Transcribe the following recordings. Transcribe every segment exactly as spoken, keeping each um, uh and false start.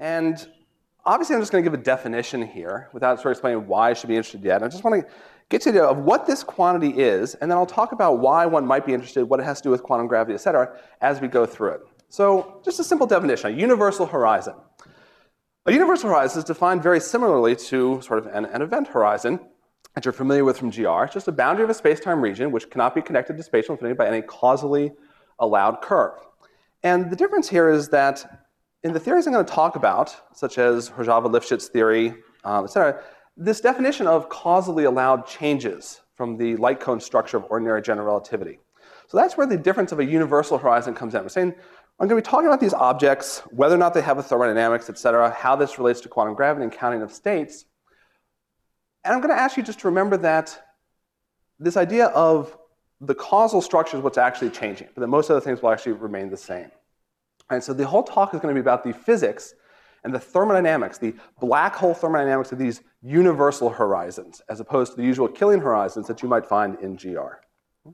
And obviously, I'm just going to give a definition here without sort of explaining why I should be interested yet. I just want to get to the idea of what this quantity is, and then I'll talk about why one might be interested, what it has to do with quantum gravity, et cetera, as we go through it. So just a simple definition, a universal horizon. A universal horizon is defined very similarly to sort of an, an event horizon that you're familiar with from G R. It's just a boundary of a space-time region which cannot be connected to spatial infinity by any causally allowed curve. And the difference here is that in the theories I'm going to talk about, such as Rojava-Lifshitz theory, um, et cetera, this definition of causally allowed changes from the light cone structure of ordinary general relativity. So that's where the difference of a universal horizon comes in. We're saying I'm going to be talking about these objects, whether or not they have a thermodynamics, et cetera, how this relates to quantum gravity and counting of states. And I'm going to ask you just to remember that this idea of the causal structure is what's actually changing, but that most other things will actually remain the same. And so the whole talk is going to be about the physics and the thermodynamics, the black hole thermodynamics of these universal horizons, as opposed to the usual Killian horizons that you might find in G R.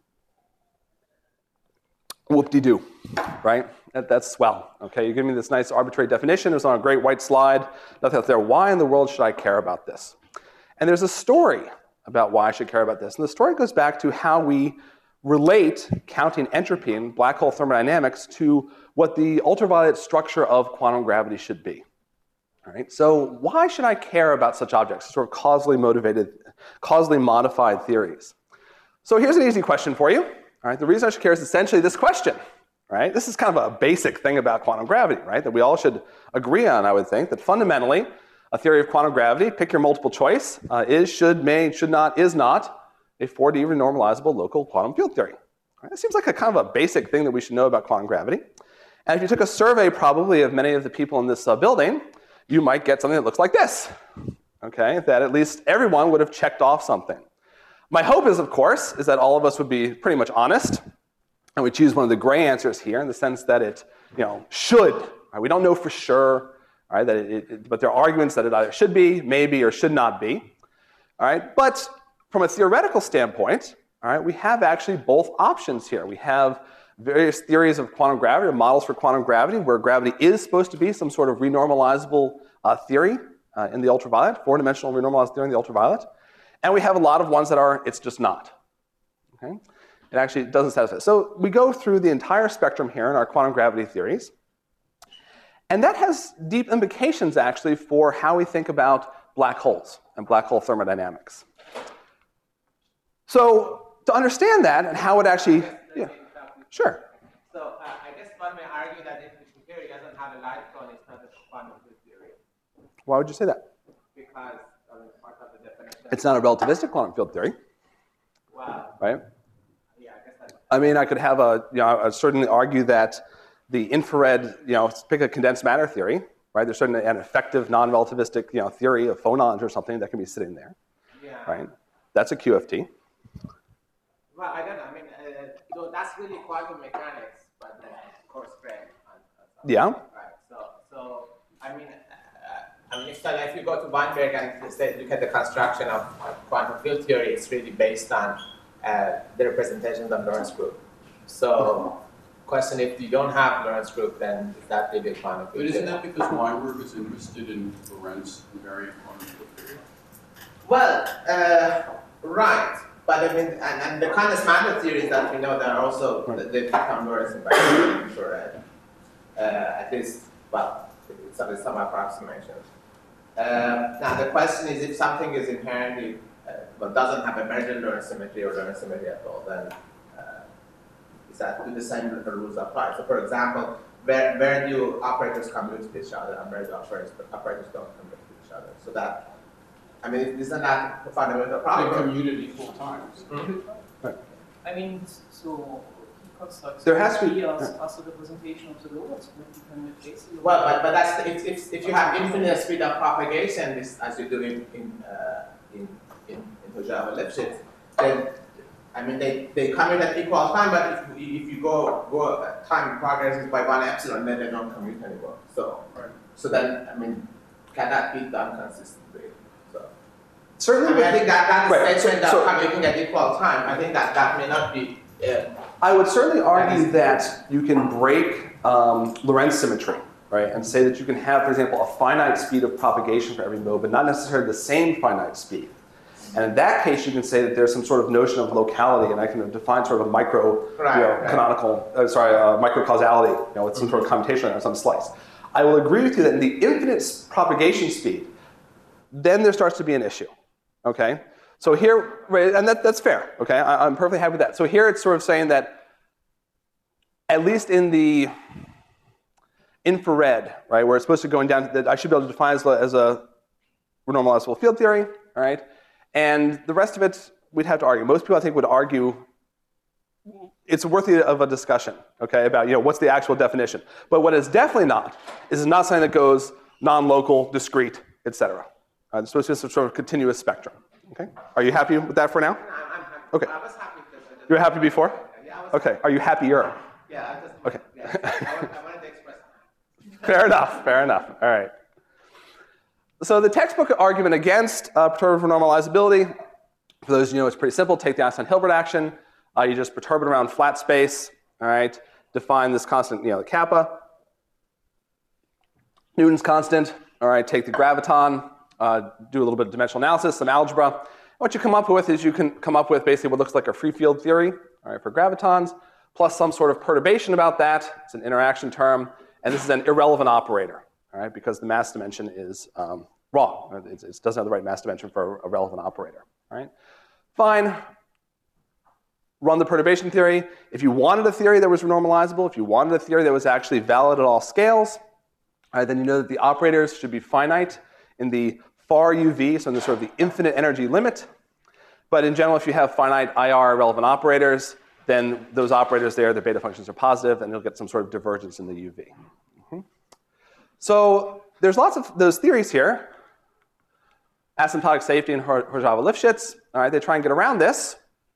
Whoop-de-doo, right? That, that's swell, okay? You give me this nice arbitrary definition. It was on a great white slide. Nothing else there. Why in the world should I care about this? And there's a story about why I should care about this. And the story goes back to how we relate counting entropy in black hole thermodynamics to what the ultraviolet structure of quantum gravity should be. All right? So why should I care about such objects, sort of causally motivated, causally modified theories? So here's an easy question for you. All right? The reason I should care is essentially this question. Right? This is kind of a basic thing about quantum gravity, right? That we all should agree on, I would think, that fundamentally a theory of quantum gravity, pick your multiple choice, uh, is, should, may, should not, is not a four D renormalizable local quantum field theory. Right? It seems like a kind of a basic thing that we should know about quantum gravity. And if you took a survey probably of many of the people in this uh, building, you might get something that looks like this. Okay? That at least everyone would have checked off something. My hope is, of course, is that all of us would be pretty much honest, and we choose one of the gray answers here in the sense that it, you know, should. Right? We don't know for sure, right? That it, it, but there are arguments that it either should be, maybe, or should not be. All right? But from a theoretical standpoint, all right, we have actually both options here. We have various theories of quantum gravity, or models for quantum gravity, where gravity is supposed to be some sort of renormalizable uh, theory uh, in the ultraviolet, four-dimensional renormalized theory in the ultraviolet. And we have a lot of ones that are, it's just not. Okay? It actually doesn't satisfy. So we go through the entire spectrum here in our quantum gravity theories. And that has deep implications, actually, for how we think about black holes and black hole thermodynamics. So to understand that and how it actually, yeah, sure. So uh, I guess one may argue that if the theory doesn't have a light cone, it's not a quantum field theory. Why would you say that? Because I mean, part of the definition. It's not a relativistic quantum field theory. Wow. Right? Yeah, I guess that's. I mean, I could have a, you know, I'd certainly argue that the infrared, you know, pick a condensed matter theory, right? There's certainly an effective non-relativistic, you know, theory of phonons or something that can be sitting there. Yeah. Right? That's a Q F T. Well, I don't know. I mean, uh, so that's really quantum mechanics, but then coarse grain. Yeah. Right. So, so I mean, uh, I mean, if, if you go to Weinberg and say, look at the construction of, of quantum field theory, it's really based on uh, the representations of Lorentz group. So, question: if you don't have Lorentz group, then is that really a quantum field But isn't theory? that because Weinberg is interested in Lorentz invariant quantum field theory? Well, uh, right. But I mean, and, and the condensed matter theories that we know, that are also, right. They become Lorentz invariant, I'm sure, uh, uh, at least, well, it's at least some approximations. Uh, now, the question is, if something is inherently, uh, well, doesn't have emergent Lorentz symmetry or Lorentz symmetry at all, then uh, is that do the same rules apply? So, for example, where, where do operators commute to each other and where do operators, operators don't commute to each other? So that, I mean, isn't that a fundamental problem? They commute at equal times. Mm-hmm. Right. I mean, so he constructs There has to be as, as a representation of the Lorentz group. You can replace it. Well, but, but that's if, if, if you have infinite speed of propagation, this, as you do in in uh, in in, in Rojava-Lifshitz, then I mean they, they commute at equal time. But if, if you go go time progresses by one epsilon, then they don't commute anymore. So Right. so then I mean, can that be done consistently? So Certainly. I mean, I think that that Right. statement that So- commuting at equal time, I think that that may not be. Uh, I would certainly argue that you can break um, Lorentz symmetry right? And say that you can have, for example, a finite speed of propagation for every mode, but not necessarily the same finite speed. And in that case, you can say that there's some sort of notion of locality, and I can define sort of a micro, Right, you know, right. canonical, uh, sorry, uh, micro causality, you know, with some sort of commutation on some slice. I will agree with you that in the infinite s- propagation speed, then there starts to be an issue, okay? So here, right, and that, that's fair, okay? I, I'm perfectly happy with that. So here it's sort of saying that at least in the infrared, right, where it's supposed to go down, that I should be able to define as a, as a renormalizable field theory, all right? And the rest of it, we'd have to argue. Most people, I think, would argue it's worthy of a discussion, okay, about, you know, what's the actual definition. But what it's definitely not is it's not something that goes non-local, discrete, et cetera. Uh, it's supposed to be some sort of continuous spectrum, okay? Are you happy with that for now? I'm, I'm happy. Okay. I was happy because I just, You were happy before? Yeah, I was Okay. Are you happier? Yeah, I just Okay. Yeah, I, wanted, I wanted to express that. Fair enough, fair enough. All right. So the textbook argument against uh, perturbative renormalizability, for those of you who know, it's pretty simple. Take the Einstein-Hilbert action. Uh, you just perturb it around flat space, all right? Define this constant, you know, kappa. Newton's constant, all right? Take the graviton, uh, do a little bit of dimensional analysis, some algebra. What you come up with is you can come up with basically what looks like a free field theory, all right, for gravitons, plus some sort of perturbation about that. It's an interaction term, and this is an irrelevant operator, all right, because the mass dimension is um, wrong. It, it doesn't have the right mass dimension for a relevant operator, all right? Fine. Run the perturbation theory. If you wanted a theory that was renormalizable, if you wanted a theory that was actually valid at all scales, all right, then you know that the operators should be finite in the far U V, so in the sort of the infinite energy limit. But in general, if you have finite I R relevant operators, then those operators there, the beta functions are positive, and you'll get some sort of divergence in the U V. Mm-hmm. So there's lots of those theories here. Asymptotic safety and Horzava-Lifshitz. All right, they try and get around this,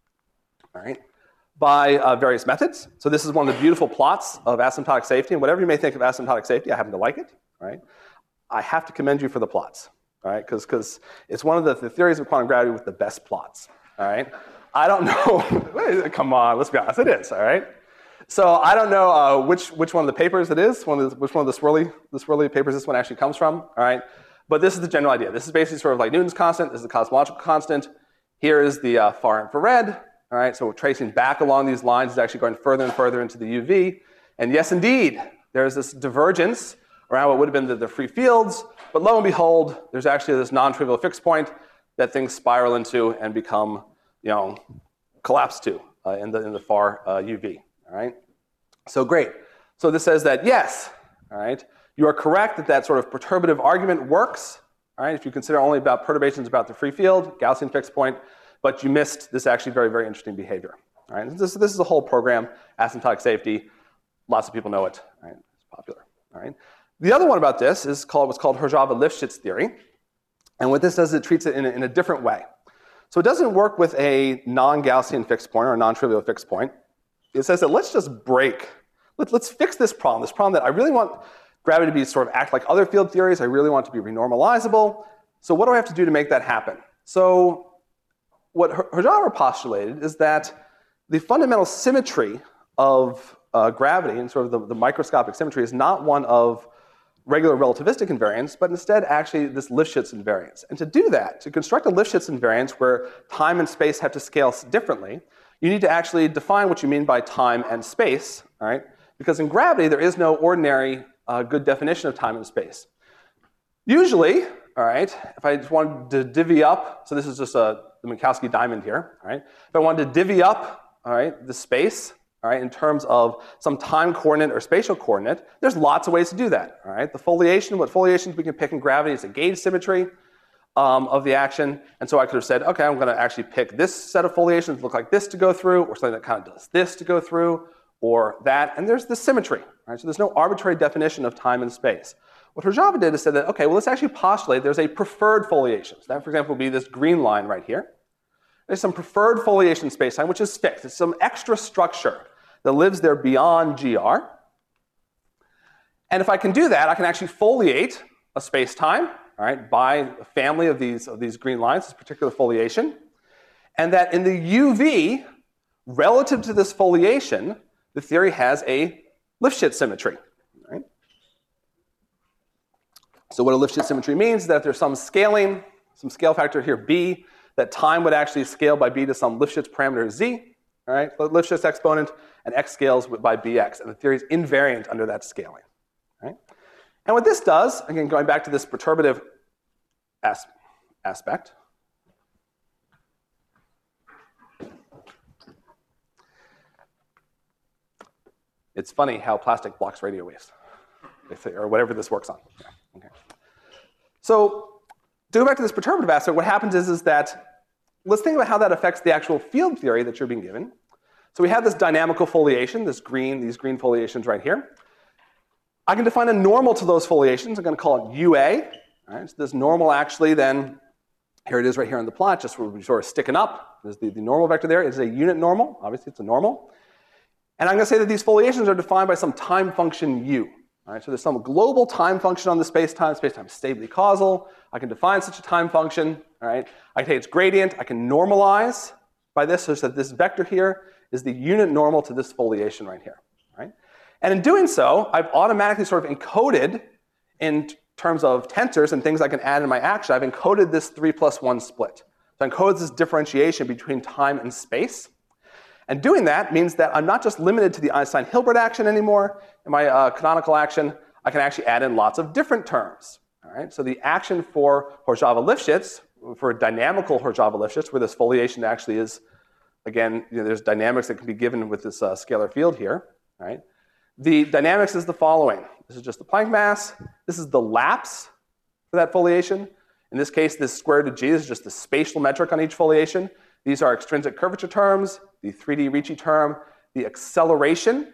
all right, by uh, various methods. So this is one of the beautiful plots of asymptotic safety, and whatever you may think of asymptotic safety, I happen to like it, all right? I have to commend you for the plots, all right, because it's one of the, the theories of quantum gravity with the best plots, all right? I don't know, come on, let's be honest, it is, all right? So I don't know uh, which, which one of the papers it is, one of the, which one of the swirly, the swirly papers this one actually comes from, all right? But this is the general idea. This is basically sort of like Newton's constant. This is the cosmological constant. Here is the uh, far infrared. All right, so we're tracing back along these lines. It's actually going further and further into the U V. And yes, indeed, there's this divergence around what would have been the, the free fields. But lo and behold, there's actually this non-trivial fixed point that things spiral into and become, you know, collapse to uh, in, the, in the far uh, U V. All right, so great. So this says that yes, all right, you are correct that that sort of perturbative argument works, all right, if you consider only about perturbations about the free field, Gaussian fixed point, but you missed this actually very, very interesting behavior, all right? This, this is a whole program, asymptotic safety. Lots of people know it, all right? It's popular, all right? The other one about this is called what's called Horzava-Lifshitz theory, and what this does is it treats it in a, in a different way. So it doesn't work with a non-Gaussian fixed point or a non-trivial fixed point. It says that let's just break, let, let's fix this problem, this problem that I really want gravity to be sort of act like other field theories. I really want it to be renormalizable. So what do I have to do to make that happen? So what Horzava postulated is that the fundamental symmetry of uh, gravity and sort of the, the microscopic symmetry is not one of regular relativistic invariance, but instead actually this Lifshitz invariance. And to do that, to construct a Lifshitz invariance where time and space have to scale differently, you need to actually define what you mean by time and space, all right? Because in gravity, there is no ordinary uh, good definition of time and space. Usually, all right, if I just wanted to divvy up, so this is just a, the Minkowski diamond here, all right? If I wanted to divvy up, all right, the space, all right, in terms of some time coordinate or spatial coordinate, there's lots of ways to do that, all right? The foliation, what foliations we can pick in gravity is a gauge symmetry um, of the action. And so I could have said, okay, I'm gonna actually pick this set of foliations look like this to go through, or something that kind of does this to go through, or that, and there's the symmetry, right? So there's no arbitrary definition of time and space. What Horzava did is said that, okay, well, let's actually postulate there's a preferred foliation. So that, for example, would be this green line right here. There's some preferred foliation spacetime, which is fixed. It's some extra structure that lives there beyond G R. And if I can do that, I can actually foliate a spacetime, all right, by a family of these, of these green lines, this particular foliation. And that in the U V, relative to this foliation, the theory has a Lifshitz symmetry. Right? So what a Lifshitz symmetry means is that if there's some scaling, some scale factor here, b, that time would actually scale by b to some Lifshitz parameter z, all right, Lifshitz exponent, and x scales by bx, and the theory is invariant under that scaling. Right? And what this does, again, going back to this perturbative as aspect, it's funny how plastic blocks radio waves, they say, or whatever this works on. Yeah. Okay. So to go back to this perturbative aspect, what happens is, is that, let's think about how that affects the actual field theory that you're being given. So we have this dynamical foliation, this green, these green foliations right here. I can define a normal to those foliations. I'm going to call it U A. All right, so this normal actually then, here it is right here on the plot, just sort of sticking up. There's the, the normal vector there. It's a unit normal. Obviously, it's a normal. And I'm going to say that these foliations are defined by some time function u. All right, so there's some global time function on the space-time. Space-time is stably causal. I can define such a time function. All right, I can take its gradient. I can normalize by this such that this vector here is the unit normal to this foliation right here. Right? And in doing so, I've automatically sort of encoded in terms of tensors and things I can add in my action. I've encoded this three plus one split. So I encode this differentiation between time and space. And doing that means that I'm not just limited to the Einstein-Hilbert action anymore. In my uh, canonical action, I can actually add in lots of different terms. All right? So the action for Horzava-Lifshitz, for a dynamical Horzava-Lifshitz, where this foliation actually is, again, you know, there's dynamics that can be given with this uh, scalar field here. Right? The dynamics is the following. This is just the Planck mass. This is the lapse for that foliation. In this case, this square root of g is just the spatial metric on each foliation. These are extrinsic curvature terms, the three D Ricci term, the acceleration,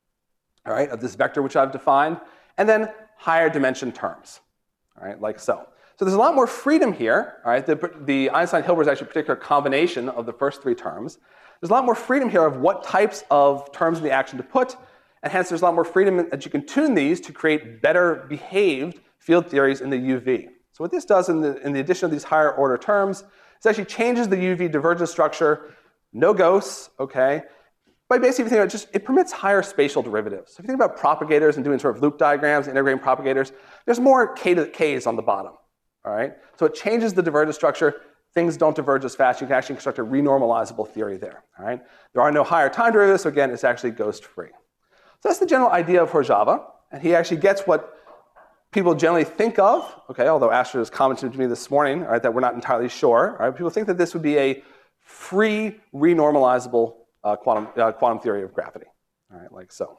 all right, of this vector which I've defined, and then higher dimension terms, all right, like so. So there's a lot more freedom here, all right? The, the Einstein-Hilbert is actually a particular combination of the first three terms. There's a lot more freedom here of what types of terms in the action to put, and hence there's a lot more freedom that you can tune these to create better behaved field theories in the U V. So what this does in the, in the addition of these higher order terms, it actually changes the U V divergence structure, no ghosts, okay? By basically thinking about just, it permits higher spatial derivatives. So if you think about propagators and doing sort of loop diagrams, integrating propagators, there's more k to k's on the bottom, all right? So it changes the divergence structure. Things don't diverge as fast. You can actually construct a renormalizable theory there, all right? There are no higher time derivatives, so again, it's actually ghost-free. So that's the general idea of Horzava, and he actually gets what people generally think of, okay, although Astrid has commented to me this morning, all right, that we're not entirely sure, all right? People think that this would be a free, renormalizable uh, quantum, uh, quantum theory of gravity, all right, like so.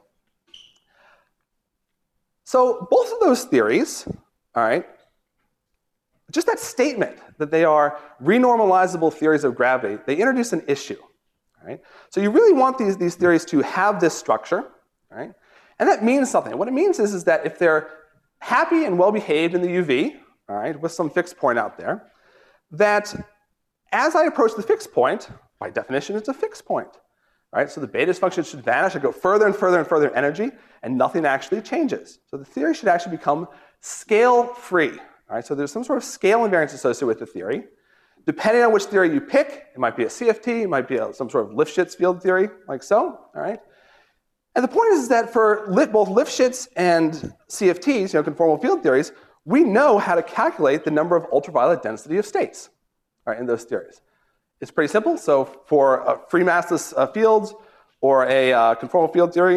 So both of those theories, all right, just that statement that they are renormalizable theories of gravity, they introduce an issue, all right? So you really want these, these theories to have this structure, all right? And that means something. What it means is, is that if they're happy and well-behaved in the U V, all right, with some fixed point out there, that as I approach the fixed point, by definition, it's a fixed point, right? So the Bethe function should vanish. I go further and further and further in energy, and nothing actually changes. So the theory should actually become scale-free, all right? So there's some sort of scale invariance associated with the theory. Depending on which theory you pick, it might be a C F T, it might be a, some sort of Lifshitz field theory, like so, all right? And the point is that for both Lifshitz and C F Ts, you know, conformal field theories, we know how to calculate the number of ultraviolet density of states, all right, in those theories. It's pretty simple. So for uh, free massless uh, fields or a uh, conformal field theory,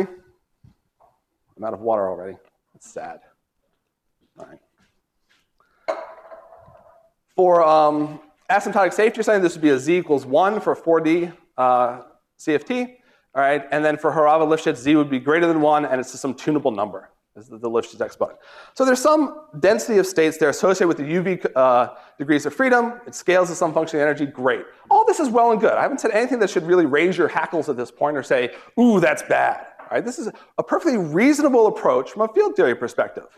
I'm out of water already. It's sad. All right. For um, asymptotic safety, you're saying this would be a z equals one for four D uh, C F T. All right, and then for Horzava-Lifshitz, z would be greater than one, and it's just some tunable number. This is the Lifshitz exponent. So there's some density of states there associated with the U V uh, degrees of freedom. It scales to some function of energy. Great. All this is well and good. I haven't said anything that should really raise your hackles at this point or say, ooh, that's bad. All right, this is a perfectly reasonable approach from a field theory perspective.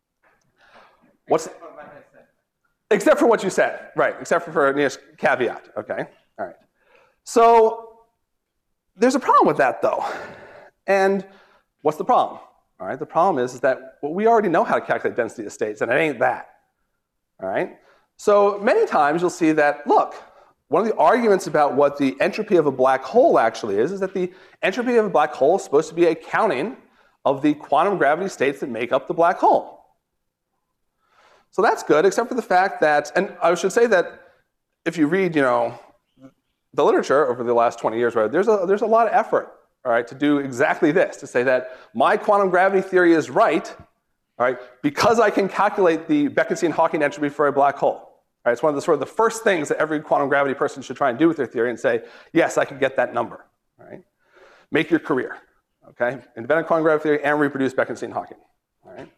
What's Except for what I said. Except for what you said, right? Except for, for you know, caveat. Okay. All right. So there's a problem with that, though. And what's the problem? All right, the problem is, is that well, we already know how to calculate density of states, and it ain't that. All right? So many times you'll see that, look, one of the arguments about what the entropy of a black hole actually is, is that the entropy of a black hole is supposed to be a counting of the quantum gravity states that make up the black hole. So that's good, except for the fact that, and I should say that if you read, you know, the literature over the last twenty years, right, there's a, there's a lot of effort, all right, to do exactly this, to say that my quantum gravity theory is right, all right, because I can calculate the Bekenstein-Hawking entropy for a black hole. Right, it's one of the sort of the first things that every quantum gravity person should try and do with their theory and say, yes, I can get that number. Right? Make your career. Okay? Invent quantum gravity theory and reproduce Bekenstein-Hawking. All right?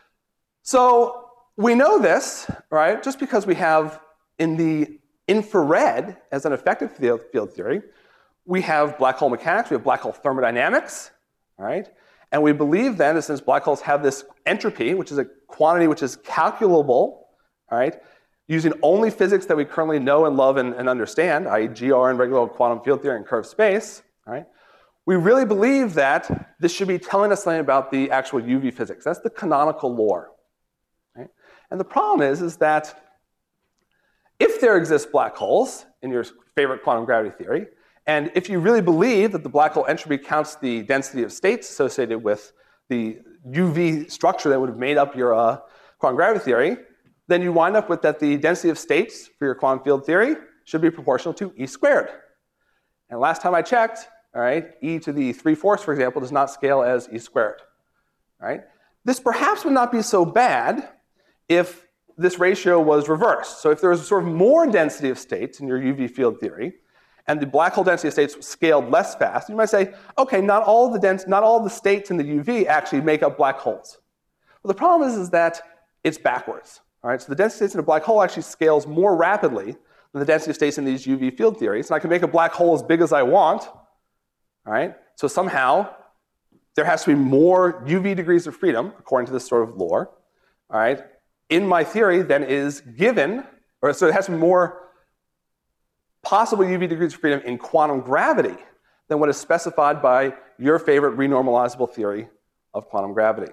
So we know this, right, just because we have in the infrared as an effective field, field theory, we have black hole mechanics, we have black hole thermodynamics, right? And we believe then that since black holes have this entropy, which is a quantity which is calculable, right, using only physics that we currently know and love and, and understand, that is G R and regular old quantum field theory and curved space, right? We really believe that this should be telling us something about the actual U V physics. That's the canonical lore, right? And the problem is, is that if there exist black holes in your favorite quantum gravity theory, and if you really believe that the black hole entropy counts the density of states associated with the U V structure that would have made up your uh, quantum gravity theory, then you wind up with that the density of states for your quantum field theory should be proportional to E squared. And last time I checked, all right, e to the three-fourths, for example, does not scale as E squared. Right? This perhaps would not be so bad if this ratio was reversed. So if there was sort of more density of states in your U V field theory, and the black hole density of states scaled less fast, you might say, okay, not all the dens not all the states in the U V actually make up black holes. Well, the problem is, is that it's backwards. All right, so the density of states in a black hole actually scales more rapidly than the density of states in these U V field theories. And I can make a black hole as big as I want. All right, so somehow there has to be more U V degrees of freedom, according to this sort of lore, all right, in my theory than is given, or so it has to be more possible U V degrees of freedom in quantum gravity than what is specified by your favorite renormalizable theory of quantum gravity.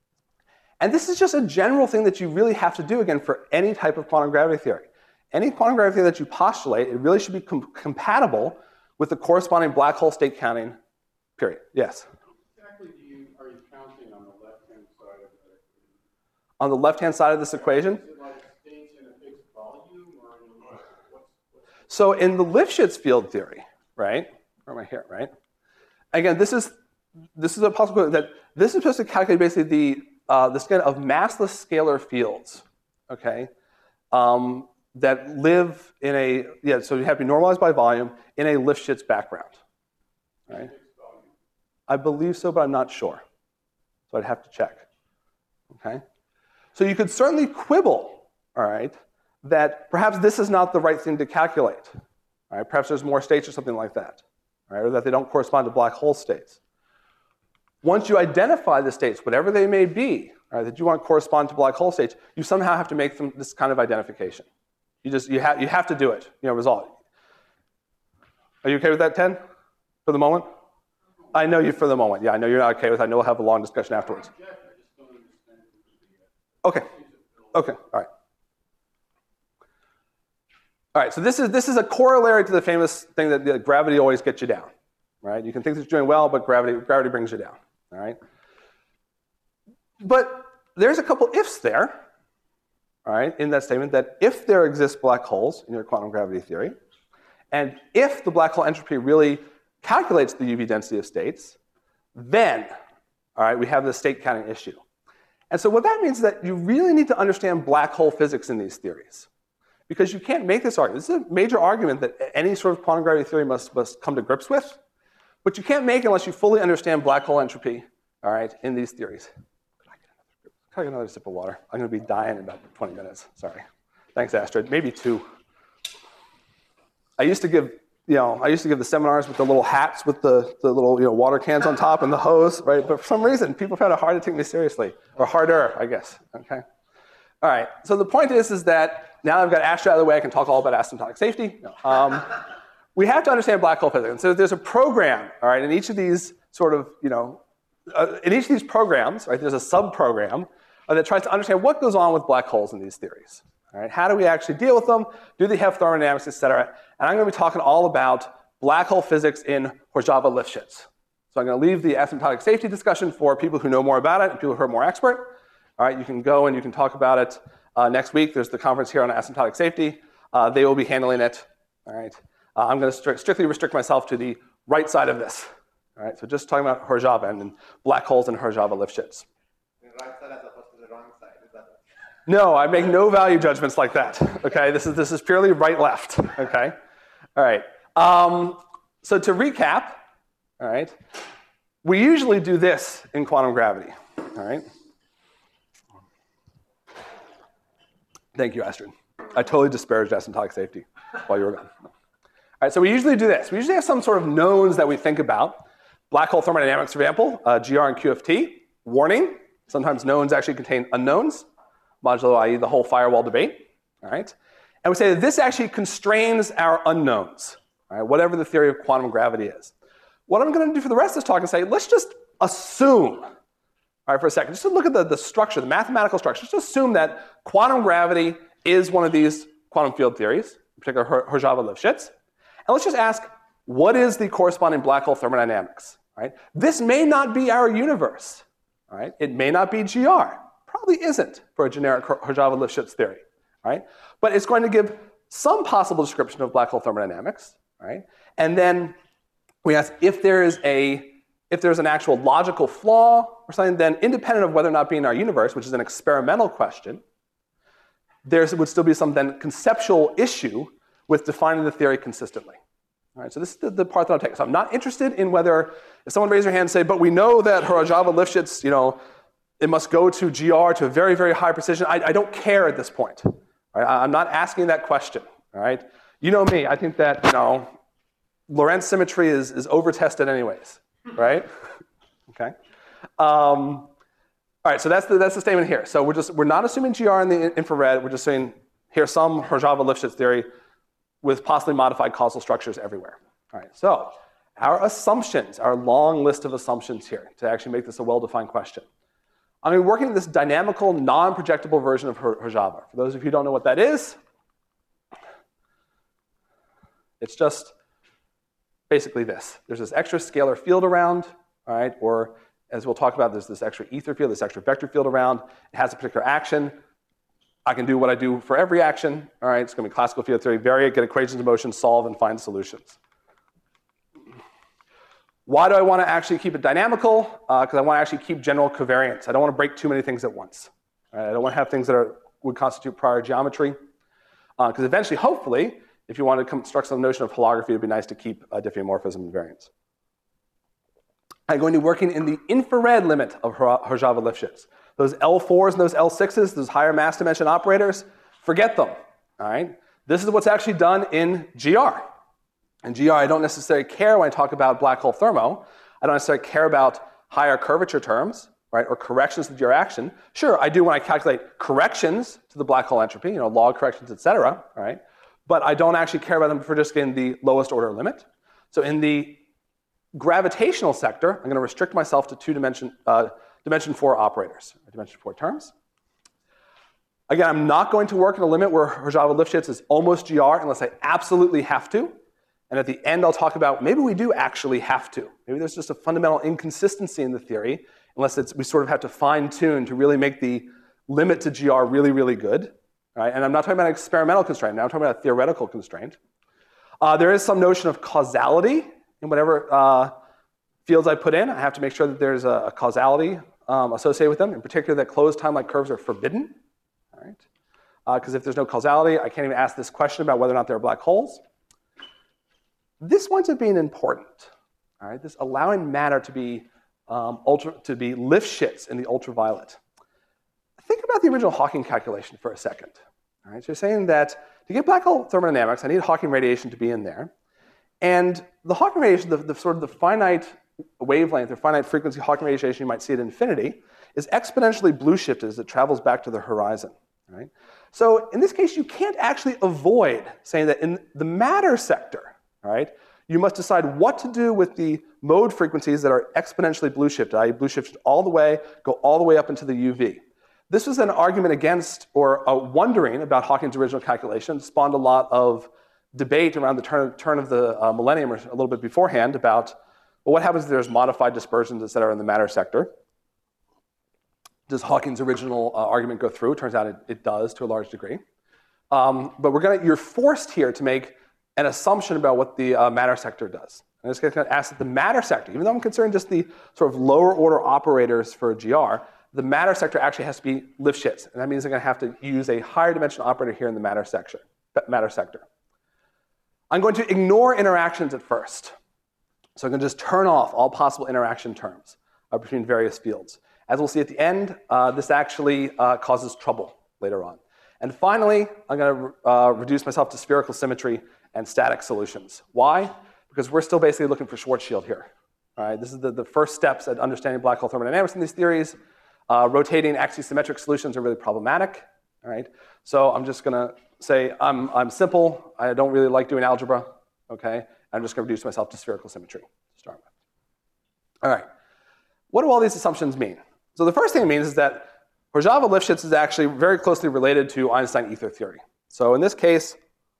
And this is just a general thing that you really have to do, again, for any type of quantum gravity theory. Any quantum gravity theory that you postulate, it really should be com compatible with the corresponding black hole state counting period. Yes? Exactly do you, are you counting on the left-hand side of the equation? On the left-hand side of this equation? Is it like states in a fixed volume, or in what's, what's So in the Lifshitz field theory, right? Where am I here, right? Again, this is, this is a possible, that this is supposed to calculate basically the Uh, this kind of massless scalar fields, okay, um, that live in a, yeah, so you have to be normalized by volume in a Lifshitz background, right? I believe so, but I'm not sure. So I'd have to check, okay? So you could certainly quibble, all right, that perhaps this is not the right thing to calculate, all right? Perhaps there's more states or something like that, all right, or that they don't correspond to black hole states. Once you identify the states, whatever they may be, right, that you want to correspond to black hole states, you somehow have to make them this kind of identification. You just you have you have to do it. You know, resolve. Are you okay with that, Ted? For the moment? I know you for the moment. Yeah, I know you're not okay with it. I know we'll have a long discussion afterwards. Okay. Okay. All right. All right. So this is this is a corollary to the famous thing that, that gravity always gets you down. Right? You can think that you're doing well, but gravity gravity brings you down. All right. But there's a couple ifs there, all right, in that statement, that if there exist black holes in your quantum gravity theory, and if the black hole entropy really calculates the U V density of states, then, all right, we have the state counting issue. And so what that means is that you really need to understand black hole physics in these theories, because you can't make this argument. This is a major argument that any sort of quantum gravity theory must, must come to grips with, but you can't make it unless you fully understand black hole entropy, all right, in these theories. Can I get another sip of water? I'm going to be dying in about twenty minutes. Sorry. Thanks, Astrid. Maybe two. I used to give, you know, I used to give the seminars with the little hats with the, the little, you know, water cans on top and the hose, right? But for some reason, people found it hard to take me seriously, or harder, I guess. Okay. All right. So the point is, is that now I've got Astrid out of the way, I can talk all about asymptotic safety. No. Um, we have to understand black hole physics. And so there's a program, all right, in each of these sort of, you know, uh, in each of these programs, right, there's a sub-program uh, that tries to understand what goes on with black holes in these theories. All right, how do we actually deal with them? Do they have thermodynamics, et cetera? And I'm going to be talking all about black hole physics in Horzava-Lifshitz. So I'm going to leave the asymptotic safety discussion for people who know more about it and people who are more expert. All right, you can go and you can talk about it Uh, next week, there's the conference here on asymptotic safety. Uh, they will be handling it. All right. Uh, I'm going to stri- strictly restrict myself to the right side of this. All right. So just talking about Rojava and, and black holes and Rojava Lifshitz. The right side as opposed to the wrong side. Is that No, I make no value judgments like that. Okay. This is this is purely right-left. Okay. All right. Um, so to recap, all right, we usually do this in quantum gravity. All right. Thank you, Astrid. I totally disparaged asymptotic safety while you were gone. All right, so we usually do this. We usually have some sort of knowns that we think about. Black hole thermodynamics, for example, uh, G R and Q F T. Warning, sometimes knowns actually contain unknowns, modulo, that is the whole firewall debate. All right, and we say that this actually constrains our unknowns, all right, whatever the theory of quantum gravity is. What I'm going to do for the rest of this talk is say, let's just assume, all right, for a second, just to look at the, the structure, the mathematical structure, just assume that quantum gravity is one of these quantum field theories, in particular Rojava-Lifshitz. And let's just ask, what is the corresponding black hole thermodynamics? Right? This may not be our universe. Right? It may not be G R. Probably isn't for a generic Rojava-Lifshitz theory. Right? But it's going to give some possible description of black hole thermodynamics. Right? And then we ask if there is a if there's an actual logical flaw or something, then independent of whether or not being our universe, which is an experimental question, there would still be some then conceptual issue with defining the theory consistently. All right, so this is the, the part that I'll take. So I'm not interested in whether, if someone raises their hand and say, but we know that Rojava-Lifshitz, you know, it must go to G R to a very, very high precision. I, I don't care at this point. All right? I'm not asking that question. All right? You know me. I think that, you know, Lorentz symmetry is, is over-tested anyways. Right? Okay. Um, all right, so that's the, that's the statement here. So we're just we're not assuming G R in the infrared. We're just saying here's some Rojava-Lifshitz theory with possibly modified causal structures everywhere. All right, so our assumptions, our long list of assumptions here to actually make this a well-defined question. I'm going to be working in this dynamical, non-projectable version of Rojava. For those of you who don't know what that is, it's just basically this. There's this extra scalar field around, all right, or as we'll talk about, there's this extra ether field, this extra vector field around. It has a particular action. I can do what I do for every action. All right, it's going to be classical field theory, vary it, get equations of motion, solve, and find solutions. Why do I want to actually keep it dynamical? Because uh, I want to actually keep general covariance. I don't want to break too many things at once. All right, I don't want to have things that are, would constitute prior geometry. Because uh, eventually, hopefully, if you want to construct some notion of holography, it would be nice to keep uh, diffeomorphism and variance. I'm going to be working in the infrared limit of Rojava-Lifshitz. Those L fours and those L sixes, those higher mass dimension operators, forget them. All right? This is what's actually done in G R. In G R, I don't necessarily care when I talk about black hole thermo. I don't necessarily care about higher curvature terms, right, or corrections to G R action. Sure, I do when I calculate corrections to the black hole entropy, you know, log corrections, et cetera. Right? But I don't actually care about them for just getting the lowest order limit. So in the gravitational sector, I'm going to restrict myself to two dimension, uh, dimension four operators, dimension four terms. Again, I'm not going to work in a limit where Rojava-Lifshitz is almost G R unless I absolutely have to. And at the end, I'll talk about maybe we do actually have to. Maybe there's just a fundamental inconsistency in the theory, unless it's, we sort of have to fine-tune to really make the limit to G R really, really good. Right? And I'm not talking about an experimental constraint. Now I'm talking about a theoretical constraint. Uh, there is some notion of causality in whatever uh, fields I put in. I have to make sure that there's a, a causality um, associated with them, in particular that closed time-like curves are forbidden. All right? Because uh, if there's no causality, I can't even ask this question about whether or not there are black holes. This winds up being important. All right? This allowing matter to be um, ultra, to be Lifshitz in the ultraviolet. Think about the original Hawking calculation for a second. All right? So you're saying that to get black hole thermodynamics, I need Hawking radiation to be in there. And the Hawking radiation, the, the sort of the finite wavelength or finite frequency Hawking radiation, you might see at infinity, is exponentially blue shifted as it travels back to the horizon. Right? So in this case, you can't actually avoid saying that in the matter sector, right, you must decide what to do with the mode frequencies that are exponentially blue shifted, that is blue shifted all the way, go all the way up into the U V. This was an argument against or a wondering about Hawking's original calculation. It spawned a lot of debate around the turn, turn of the uh, millennium or a little bit beforehand about, well, what happens if there's modified dispersions, et cetera, in the matter sector? does Hawking's original uh, argument go through? It turns out it, it does to a large degree. Um, but we're gonna, you're forced here to make an assumption about what the uh, matter sector does. And it's going to ask that the matter sector, even though I'm considering just the sort of lower order operators for G R, the matter sector actually has to be Lifshitz. And that means I'm going to have to use a higher dimensional operator here in the matter section, matter sector. I'm going to ignore interactions at first. So I'm going to just turn off all possible interaction terms uh, between various fields. As we'll see at the end, uh, this actually uh, causes trouble later on. And finally, I'm going to uh, reduce myself to spherical symmetry and static solutions. Why? Because we're still basically looking for Schwarzschild here. All right, this is the, the first steps at understanding black hole thermodynamics in these theories. Uh, rotating axisymmetric solutions are really problematic. All right, so I'm just going to say I'm, I'm simple. I don't really like doing algebra. Okay, I'm just going to reduce myself to spherical symmetry to start with. All right, what do all these assumptions mean? So the first thing it means is that Horzava-Lifshitz is actually very closely related to Einstein ether theory. So in this case,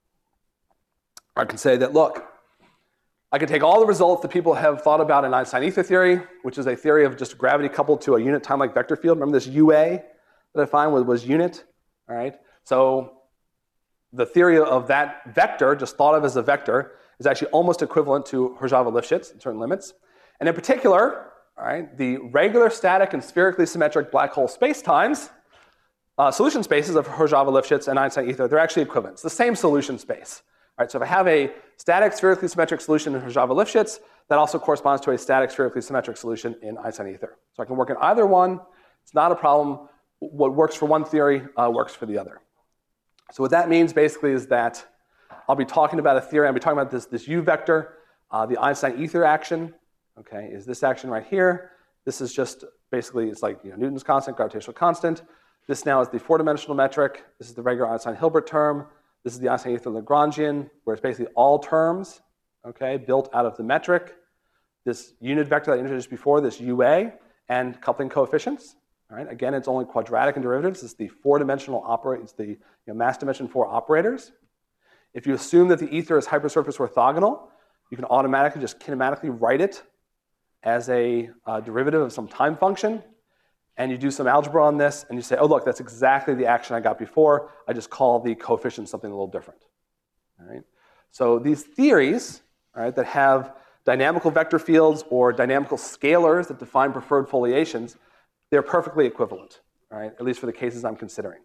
I can say that, look, I can take all the results that people have thought about in Einstein ether theory, which is a theory of just gravity coupled to a unit time-like vector field. Remember this U A that I find was, was unit, all right? So the theory of that vector, just thought of as a vector, is actually almost equivalent to Horzava-Lifshitz in certain limits. And in particular, all right, the regular static and spherically symmetric black hole spacetimes, uh, solution spaces of Horzava-Lifshitz and Einstein ether, they're actually equivalent. It's the same solution space. All right, so if I have a static spherically symmetric solution in Horzava-Lifshitz, that also corresponds to a static spherically symmetric solution in Einstein ether. So I can work in either one. It's not a problem. What works for one theory uh, works for the other. So what that means basically is that I'll be talking about a theory. I'll be talking about this, this U vector, uh, the Einstein ether action. Okay, is this action right here. This is just basically, it's like you know, Newton's constant, gravitational constant. This now is the four-dimensional metric. This is the regular Einstein-Hilbert term. This is the Einstein ether Lagrangian, where it's basically all terms, okay, built out of the metric. This unit vector that I introduced before, this U A, and coupling coefficients. All right, again, it's only quadratic in derivatives. It's the four-dimensional operator. It's the you know, mass dimension four operators. If you assume that the ether is hypersurface orthogonal, you can automatically just kinematically write it as a uh, derivative of some time function, and you do some algebra on this, and you say, oh, look, that's exactly the action I got before. I just call the coefficient something a little different. All right? So these theories all right, that have dynamical vector fields or dynamical scalars that define preferred foliations, they're perfectly equivalent, all right? At least for the cases I'm considering.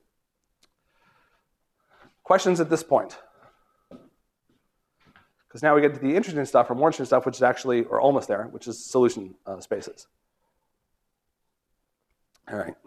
Questions at this point? Because now we get to the interesting stuff, or more interesting stuff, which is actually, or almost there, which is solution uh, spaces. All right.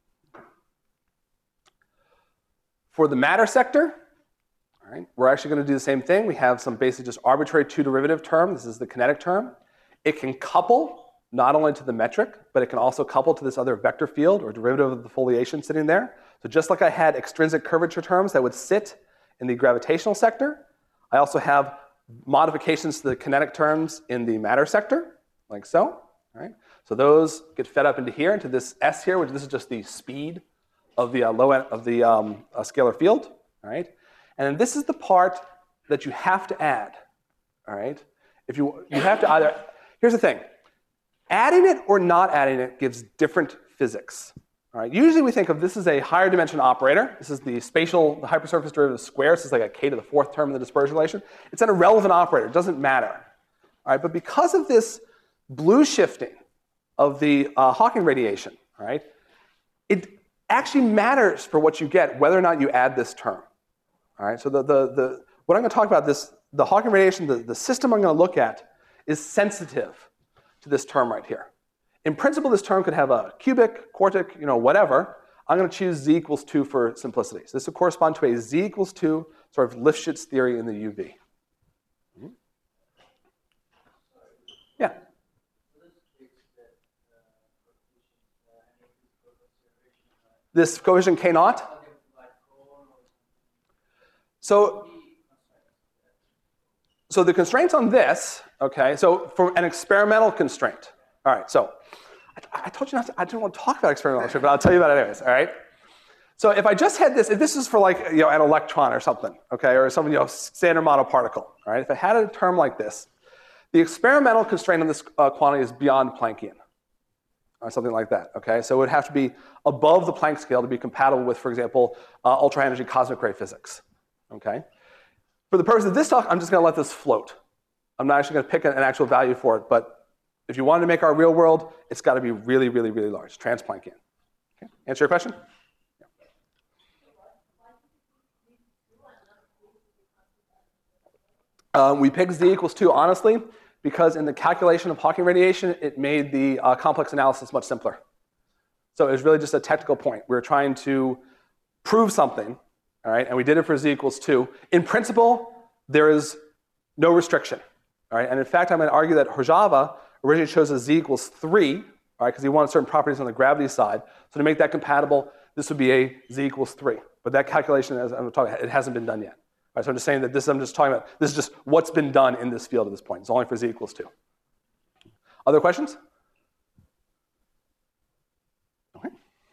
For the matter sector, all right, we're actually going to do the same thing. We have some basically just arbitrary two derivative term. This is the kinetic term. It can couple not only to the metric, but it can also couple to this other vector field or derivative of the foliation sitting there. So just like I had extrinsic curvature terms that would sit in the gravitational sector, I also have modifications to the kinetic terms in the matter sector, like so. All right? So those get fed up into here, into this S here, which this is just the speed of the uh, low end of the um, uh, scalar field. All right? And then this is the part that you have to add. All right? If you you have to either, here's the thing. Adding it or not adding it gives different physics. All right? Usually we think of this as a higher dimension operator. This is the spatial, the hypersurface derivative square. So it's like a k to the fourth term in the dispersion relation. It's an irrelevant operator. It doesn't matter. All right? But because of this blue shifting of the uh, Hawking radiation, all right, it actually matters for what you get whether or not you add this term. All right? So the, the, the, what I'm going to talk about, this, the Hawking radiation, the, the system I'm going to look at is sensitive to this term right here. In principle, this term could have a cubic, quartic, you know, whatever. I'm going to choose z equals two for simplicity. So this would correspond to a z equals two sort of Lifshitz theory in the U V. Mm-hmm. Yeah. This coefficient k naught? So, so the constraints on this, okay, so for an experimental constraint. All right, so I, I told you not to, I didn't want to talk about experimental constraint, but I'll tell you about it anyways, all right? So if I just had this, if this is for like, you know, an electron or something, okay, or some, you know, standard model particle, all right? If I had a term like this, the experimental constraint on this uh, quantity is beyond Planckian, or something like that, okay? So it would have to be above the Planck scale to be compatible with, for example, uh, ultra-high-energy cosmic ray physics, okay? For the purpose of this talk, I'm just gonna let this float. I'm not actually gonna pick an actual value for it, but if you wanted to make our real world, it's gotta be really, really, really large, trans-Planckian. Okay? Answer your question? Yeah. Um, we picked z equals two, honestly, because in the calculation of Hawking radiation, it made the uh, complex analysis much simpler. So it was really just a technical point. We were trying to prove something, all right, and we did it for z equals two. In principle, there is no restriction, all right, and in fact, I'm going to argue that Horzava originally chose a z equals three, all right, because he wanted certain properties on the gravity side. So to make that compatible, this would be a z equals three. But that calculation, as I'm talking, it hasn't been done yet. All right, so I'm just saying that this, I'm just talking about, this is just what's been done in this field at this point. It's only for z equals two. Other questions? Okay.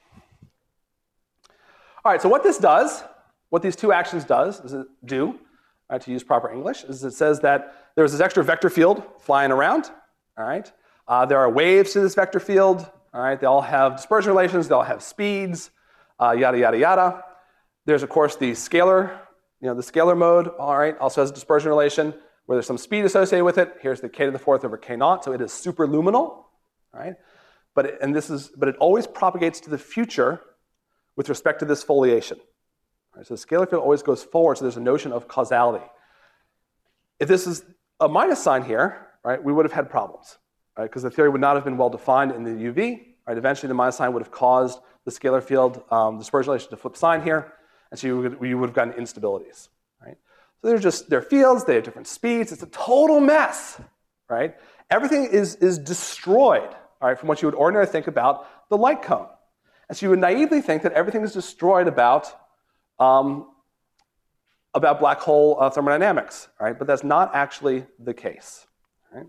All right, so what this does, what these two actions does, is it do, right, to use proper English, is it says that there's this extra vector field flying around, all right? Uh, there are waves to this vector field, all right? They all have dispersion relations, they all have speeds, uh, yada, yada, yada. There's, of course, the scalar, you know, the scalar mode, all right, also has a dispersion relation where there's some speed associated with it. Here's the k to the fourth over k naught, so it is superluminal, all right? But it, and this is, but it always propagates to the future with respect to this foliation. Right, so the scalar field always goes forward, so there's a notion of causality. If this is a minus sign here, right, we would have had problems, right, because the theory would not have been well defined in the U V. Right, eventually, the minus sign would have caused the scalar field um, dispersion relation to flip sign here. And so you would, you would have gotten instabilities, right? So they're just, they're fields, they have different speeds, it's a total mess, right? Everything is, is destroyed, all right, from what you would ordinarily think about the light cone. And so you would naively think that everything is destroyed about, um, about black hole uh, thermodynamics, all right? But that's not actually the case, right?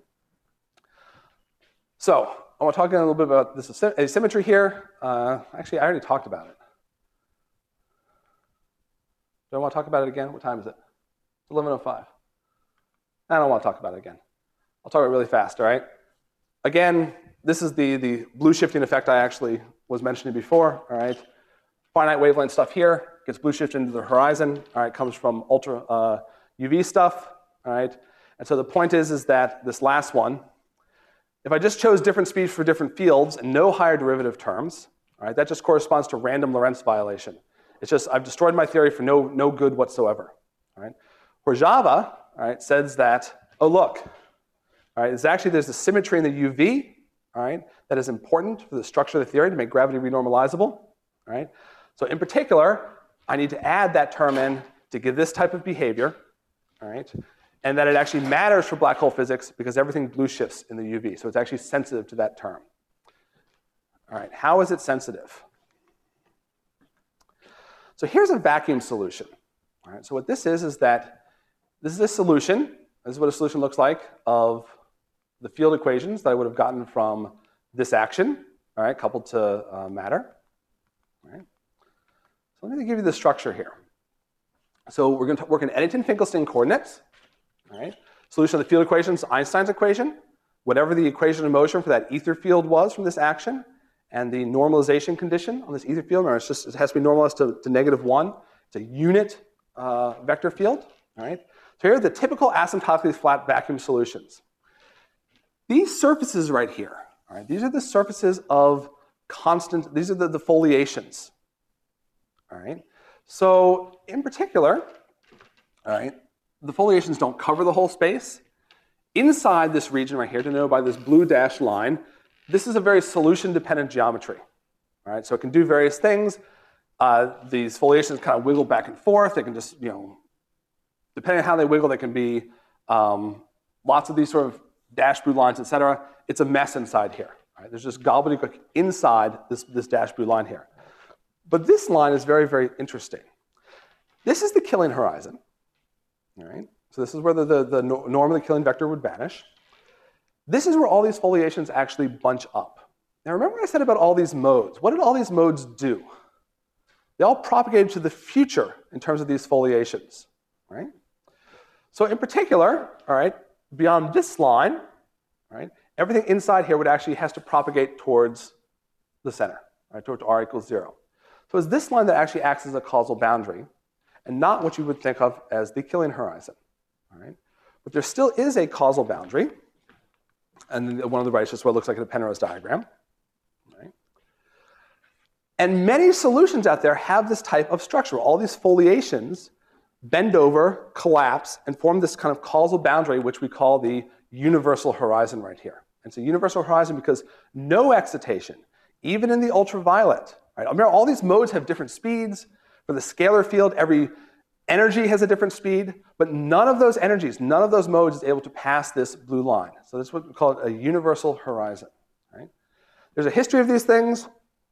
So I want to talk a little bit about this asymmetry here. Uh, actually, I already talked about it. Do I want to talk about it again? What time is it? It's eleven oh five. I don't want to talk about it again. I'll talk about it really fast, all right? Again, this is the, the blue shifting effect I actually was mentioning before, all right? Finite wavelength stuff here gets blue shifted into the horizon, all right? Comes from ultra uh, U V stuff, all right? And so the point is, is that this last one, if I just chose different speeds for different fields and no higher derivative terms, all right, that just corresponds to random Lorentz violation. It's just, I've destroyed my theory for no, no good whatsoever, all right? Horzava, all right, says that, oh, look, all right, it's actually, there's a symmetry in the U V, all right, that is important for the structure of the theory to make gravity renormalizable, all right? So in particular, I need to add that term in to give this type of behavior, all right? And that it actually matters for black hole physics because everything blue shifts in the U V, so it's actually sensitive to that term. All right, how is it sensitive? So here's a vacuum solution. All right, so what this is is that this is a solution. This is what a solution looks like of the field equations that I would have gotten from this action, all right, coupled to uh, matter. All right. So let me give you the structure here. So we're going to work in Eddington-Finkelstein coordinates. All right. Solution of the field equation is Einstein's equation. Whatever the equation of motion for that ether field was from this action, and the normalization condition on this ether field, or it's just, it has to be normalized to, to negative one. It's a unit uh, vector field, all right? So here are the typical asymptotically flat vacuum solutions. These surfaces right here, all right, these are the surfaces of constant, these are the, the foliations, all right? So in particular, all right, the foliations don't cover the whole space. Inside this region right here, denoted by this blue dashed line, this is a very solution-dependent geometry, all right? So it can do various things. Uh, these foliations kind of wiggle back and forth. They can just, you know, depending on how they wiggle, they can be um, lots of these sort of dashed blue lines, et cetera. It's a mess inside here, all right? There's just gobbledygook inside this, this dashed blue line here. But this line is very, very interesting. This is the Killing horizon, all right? So this is where the, the, the normally Killing vector would vanish. This is where all these foliations actually bunch up. Now remember what I said about all these modes. What did all these modes do? They all propagated to the future in terms of these foliations, right? So in particular, all right, beyond this line, right, everything inside here would actually has to propagate towards the center, right, towards r equals zero. So it's this line that actually acts as a causal boundary, and not what you would think of as the Killian horizon. All right? But there still is a causal boundary, and the one on the right is just what looks like in a Penrose diagram. Right? And many solutions out there have this type of structure. All these foliations bend over, collapse, and form this kind of causal boundary, which we call the universal horizon right here. It's a universal horizon because no excitation, even in the ultraviolet, right? Remember, all these modes have different speeds. For the scalar field, every energy has a different speed, but none of those energies, none of those modes is able to pass this blue line. So that's what we call it, a universal horizon, right? There's a history of these things.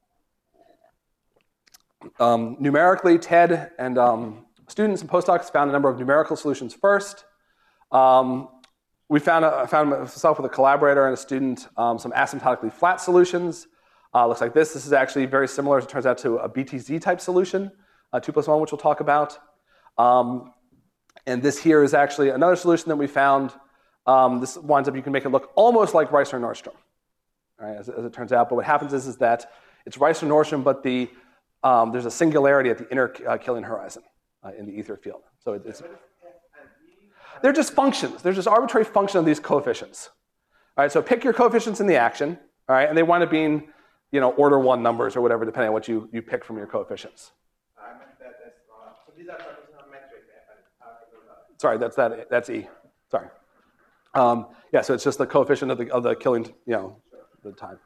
Um, numerically, Ted and um, students and postdocs found a number of numerical solutions first. Um, we found, a, I found myself with a collaborator and a student um, some asymptotically flat solutions. Uh, looks like this. This is actually very similar, as it turns out, to a B T Z type solution, uh, two plus one, which we'll talk about. Um, and this here is actually another solution that we found. Um, this winds up, you can make it look almost like Reissner-Nordstrom, right, as, as it turns out. But what happens is, is that it's Reissner-Nordstrom, but the, um, there's a singularity at the inner uh, Killian horizon uh, in the ether field. So it, it's, they're just functions. They're just arbitrary function of these coefficients. All right, so pick your coefficients in the action, all right, and they wind up being, you know, order one numbers or whatever, depending on what you, you pick from your coefficients. I meant that as well. So these are metric. Sorry, that's that. That's E. Sorry. Um, yeah, so it's just the coefficient of the of the Killian, you know, the time.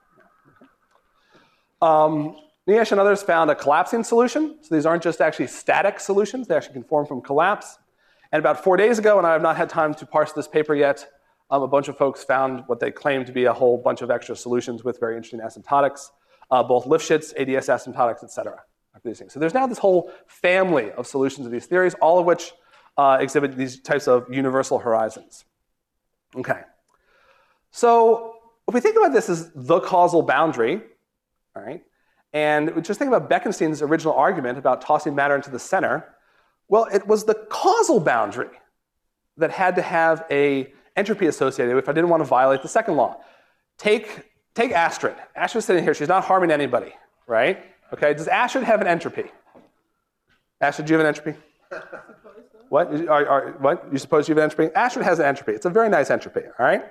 Um, Nietzsche and others found a collapsing solution. So these aren't just actually static solutions; they actually can form from collapse. And about four days ago, and I have not had time to parse this paper yet, um, a bunch of folks found what they claim to be a whole bunch of extra solutions with very interesting asymptotics, uh, both Lifshitz, A D S asymptotics, et cetera. These things. So there's now this whole family of solutions of these theories, all of which uh, exhibit these types of universal horizons. Okay. So if we think about this as the causal boundary, all right, and we just think about Bekenstein's original argument about tossing matter into the center, well, it was the causal boundary that had to have a entropy associated with if I didn't want to violate the second law. Take, take Astrid. Astrid's sitting here. She's not harming anybody, right? Okay, does Astrid have an entropy? Astrid, do you have an entropy? What? Are, are, what? You suppose you have an entropy? Astrid has an entropy. It's a very nice entropy, all right?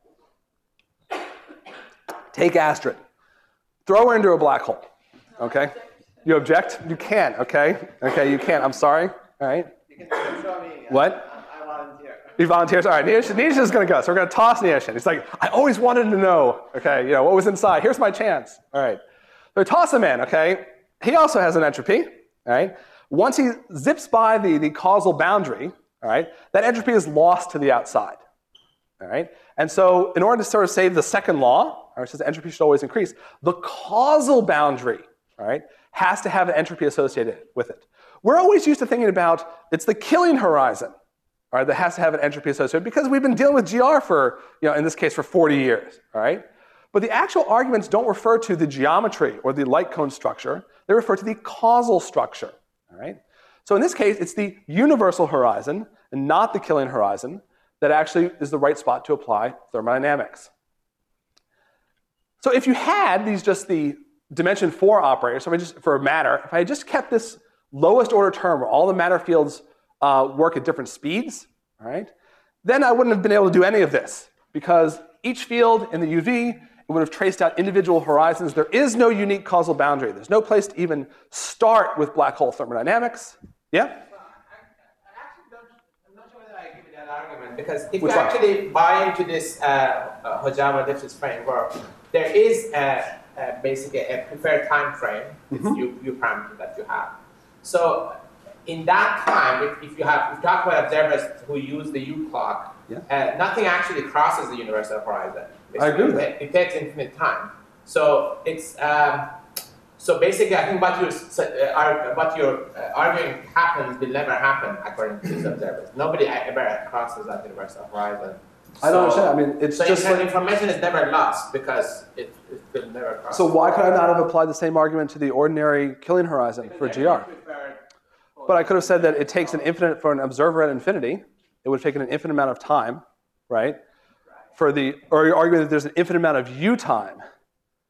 Take Astrid. Throw her into a black hole, okay? You object? You can't, okay? Okay, you can't. I'm sorry, all right? You can show me. What? I volunteer. He volunteers. All right, Nietzsche, Nietzsche is going to go. So we're going to toss Nietzsche. He's like, I always wanted to know, okay, you know, what was inside. Here's my chance. All right. So we toss him in, okay? He also has an entropy, all right? Once he zips by the, the causal boundary, all right, that entropy is lost to the outside, all right? And so in order to sort of save the second law, all right, which says entropy should always increase, the causal boundary, all right, has to have an entropy associated with it. We're always used to thinking about it's the Killian horizon, all right, that has to have an entropy associated because we've been dealing with G R for, you know, in this case, for forty years, all right? But the actual arguments don't refer to the geometry or the light cone structure. They refer to the causal structure, all right? So in this case, it's the universal horizon and not the Killian horizon that actually is the right spot to apply thermodynamics. So if you had these just the dimension four operators, so if I just, for matter, if I had just kept this lowest order term where all the matter fields uh, work at different speeds, all right, then I wouldn't have been able to do any of this because each field in the U V, it would have traced out individual horizons. There is no unique causal boundary. There's no place to even start with black hole thermodynamics. Yeah? Well, I, I actually don't, I'm not sure whether I give you that argument because if Which you one? actually buy into this uh, uh, Hojama-Lifshitz framework, there is a, a basically a preferred time frame, Mm-hmm. it's U, U parameter that you have. So in that time, if, if you have, if you talk about observers who use the U clock, Yeah. uh, nothing actually crosses the universal horizon. I agree with it, it takes infinite time. So it's um, so basically, I think what you're uh, are, what you're uh, arguing happens will never happen according to these observers. Nobody ever crosses that universal horizon. I don't So- understand. I mean, it's so just inf- like, information is never lost because it, it will never cross. so why could I not have applied the same argument to the ordinary Killian horizon for G R? But I could have said that it takes an infinite, for an observer at infinity, it would have taken an infinite amount of time, right? For the, or you're arguing that there's an infinite amount of U time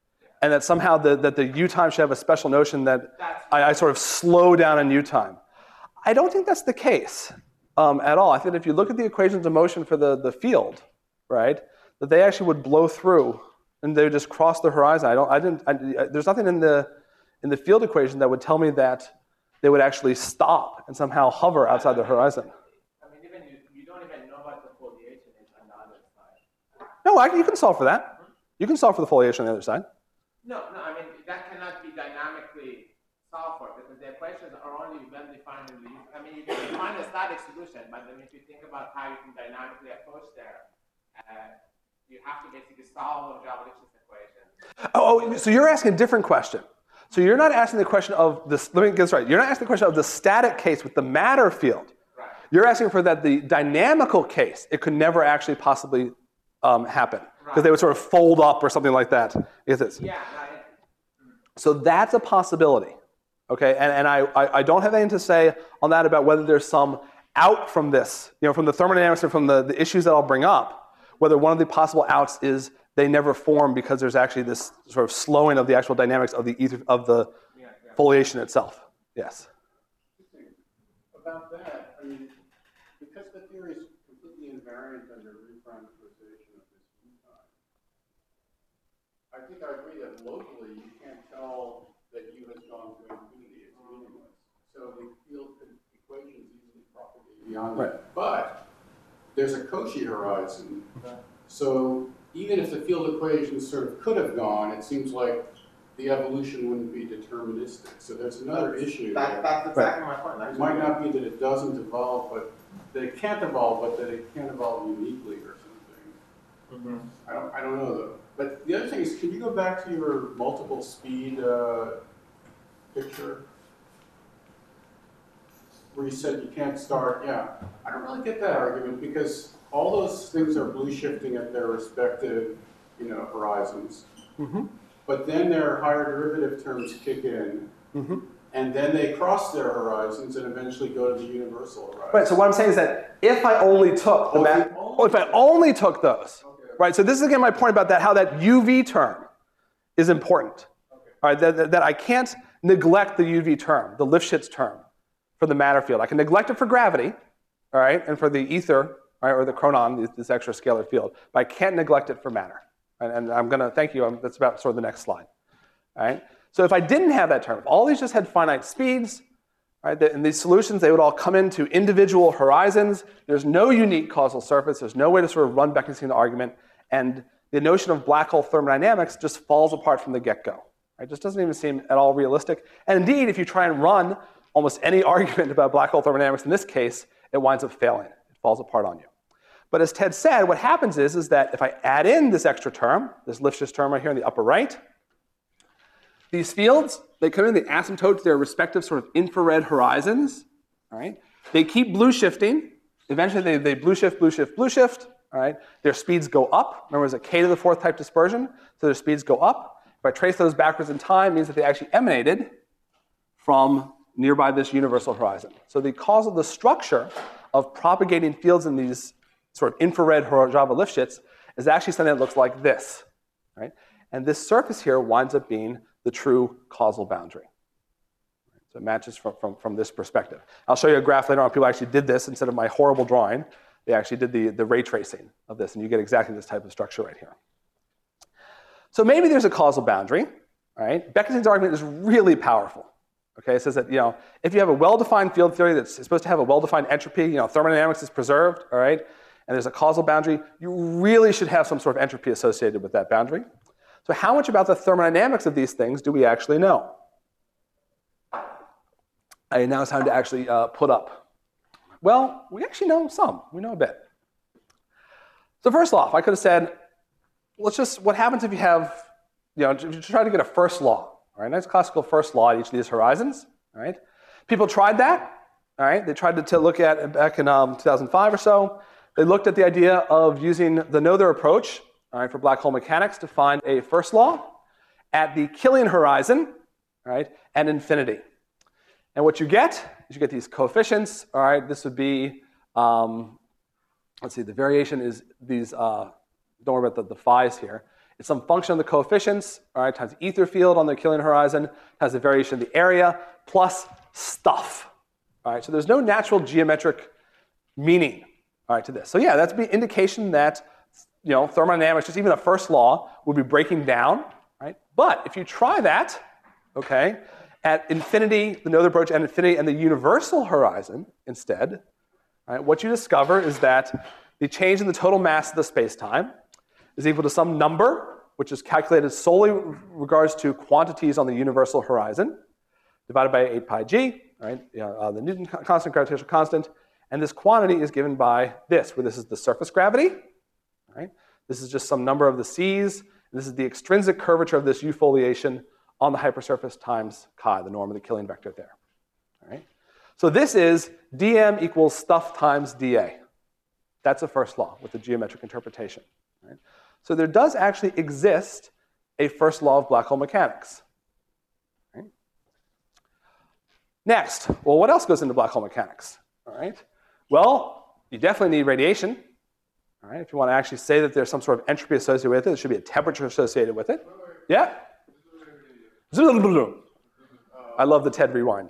and that somehow the, that the U time should have a special notion that I, I sort of slow down in U time. I don't think that's the case um, at all. I think if you look at the equations of motion for the, the field, right, that they actually would blow through and they would just cross the horizon. I don't, I didn't, I, there's nothing in the, in the field equation that would tell me that they would actually stop and somehow hover outside the horizon. I mean, even you, you don't even know what the foliation is on the other side. No, I, you can solve for that. You can solve for the foliation on the other side. No, no, I mean, that cannot be dynamically solved for because the equations are only well defined in the, I mean, you can define a static solution, but then if you think about how you can dynamically approach there, uh, you have to basically solve the Java-Lipschitz equation. Oh, oh, so you're asking a different question. So you're not asking the question of this, let me get this right. You're not asking the question of the static case with the matter field. Right. You're asking for that the dynamical case, it could never actually possibly um, happen. Because they would sort of fold up or something like that. Is it? Yeah. Right. So that's a possibility. Okay, and, and I, I, I don't have anything to say on that about whether there's some out from this, you know, from the thermodynamics or from the, the issues that I'll bring up, whether one of the possible outs is they never form because there's actually this sort of slowing of the actual dynamics of the ether, of the Yeah, yeah. foliation itself. Yes. About that, I mean, because the theory is completely invariant under reparameterization of this U time, I think I agree that locally you can't tell that U has gone to infinity. It's meaningless. So the field equations easily propagate beyond Right. that. But there's a Cauchy horizon. So even if the field equations sort of could have gone, it seems like the evolution wouldn't be deterministic. So there's another That's- issue That, there. that's exactly my point. It Actually. might not be that it doesn't evolve, but that it can't evolve, but that it can't evolve uniquely or something. Mm-hmm. I don't, I don't know though. But the other thing is, can you go back to your multiple speed uh, picture? Where you said you can't start, yeah. I don't really get that argument because all those things are blue shifting at their respective, you know, horizons. Mm-hmm. But then their higher derivative terms kick in, Mm-hmm. and then they cross their horizons and eventually go to the universal horizon. Right, so what I'm saying is that if I only took the Oh, if ma- you only oh, if I only took those, Okay. right, so this is again my point about that, how that U V term is important. Okay. All right, that, that, that I can't neglect the U V term, the Lifshitz term for the matter field. I can neglect it for gravity, all right, and for the ether, right, or the chronon, this, this extra scalar field, but I can't neglect it for matter. And, and I'm gonna, thank you, I'm, that's about sort of the next slide, all right? So if I didn't have that term, if all these just had finite speeds, right, in these solutions, they would all come into individual horizons. There's no unique causal surface. There's no way to sort of run Bekenstein argument. And the notion of black hole thermodynamics just falls apart from the get-go. Right? It just doesn't even seem at all realistic. And indeed, if you try and run almost any argument about black hole thermodynamics in this case, it winds up failing. It falls apart on you. But as Ted said, what happens is, is that if I add in this extra term, this Lifshitz term right here in the upper right, these fields, they come in, they asymptote to their respective sort of infrared horizons, all right? They keep blue shifting. Eventually, they, they blue shift, blue shift, blue shift, all right? Their speeds go up. Remember, it's a k to the fourth type dispersion, so their speeds go up. If I trace those backwards in time, it means that they actually emanated from nearby this universal horizon. So the causal, the structure of propagating fields in these sort of infrared Java Lifshitz is actually something that looks like this, right? And this surface here winds up being the true causal boundary. So it matches from, from, from this perspective. I'll show you a graph later on. People actually did this instead of my horrible drawing. They actually did the, the ray tracing of this, and you get exactly this type of structure right here. So maybe there's a causal boundary, right? Bekenstein's argument is really powerful. Okay, it says that, you know, if you have a well-defined field theory that's supposed to have a well-defined entropy, you know, thermodynamics is preserved, all right, and there's a causal boundary, you really should have some sort of entropy associated with that boundary. So how much about the thermodynamics of these things do we actually know? And now it's time to actually uh, put up. Well, we actually know some. We know a bit. So first off, I could have said, let's just, what happens if you have, you know, if you try to get a first law, all right? Nice classical first law at each of these horizons, all right? People tried that, all right? They tried to, to look at it back in um, two thousand five or so. They looked at the idea of using the Noether approach, all right, for black hole mechanics to find a first law at the Killian horizon, all right, and infinity. And what you get is you get these coefficients, all right? This would be, um, let's see, the variation is these, uh, don't worry about the, the phi's here. It's some function of the coefficients, all right, times the ether field on the Killian horizon, times the variation of the area, plus stuff. All right, so there's no natural geometric meaning, all right, to this. So yeah, that's an indication that, you know, thermodynamics, just even the first law, would be breaking down, right? But if you try that, okay, at infinity, the Noether approach at infinity and the universal horizon instead, right, what you discover is that the change in the total mass of the space-time is equal to some number, which is calculated solely with regards to quantities on the universal horizon, divided by eight pi g, right? You know, uh, the Newton constant, gravitational constant, and this quantity is given by this, where this is the surface gravity, right? This is just some number of the c's, and this is the extrinsic curvature of this U foliation on the hypersurface times chi, the norm of the Killian vector there, all right? So this is dm equals stuff times dA. That's the first law with the geometric interpretation, right? So there does actually exist a first law of black hole mechanics. Right? Next, well, what else goes into black hole mechanics? All right. Well, you definitely need radiation. All right. If you want to actually say that there's some sort of entropy associated with it, there should be a temperature associated with it. Yeah. I love the Ted rewind.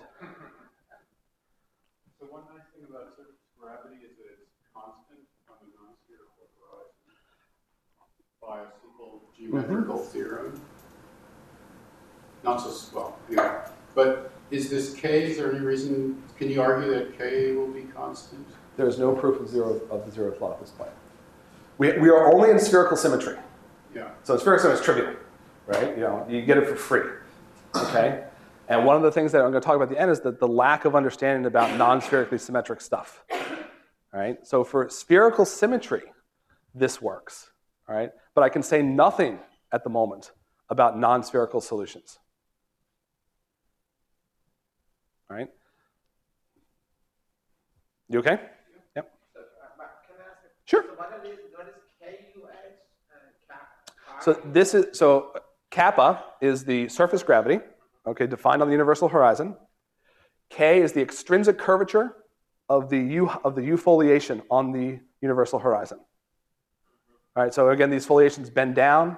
So one nice thing about surface gravity is that it's constant on the non-spherical horizon by a simple geometrical mm-hmm. theorem. Not so well, yeah. But is this k? Is there any reason? Can you argue that k will be constant? There is no proof of zero of the zeroth law at this point. We we are only in spherical symmetry. Yeah. So spherical symmetry is trivial, right? You know, you get it for free. Okay. And one of the things that I'm going to talk about at the end is that the lack of understanding about non-spherically symmetric stuff. All right. So for spherical symmetry, this works. All right. But I can say nothing at the moment about non-spherical solutions. All right. You okay? Yep. So, uh, can I ask a, sure. So what is, what is K U H and kappa? So this is so kappa is the surface gravity, okay, defined on the universal horizon. K is the extrinsic curvature of the U of the U foliation on the universal horizon. All right. So again, these foliations bend down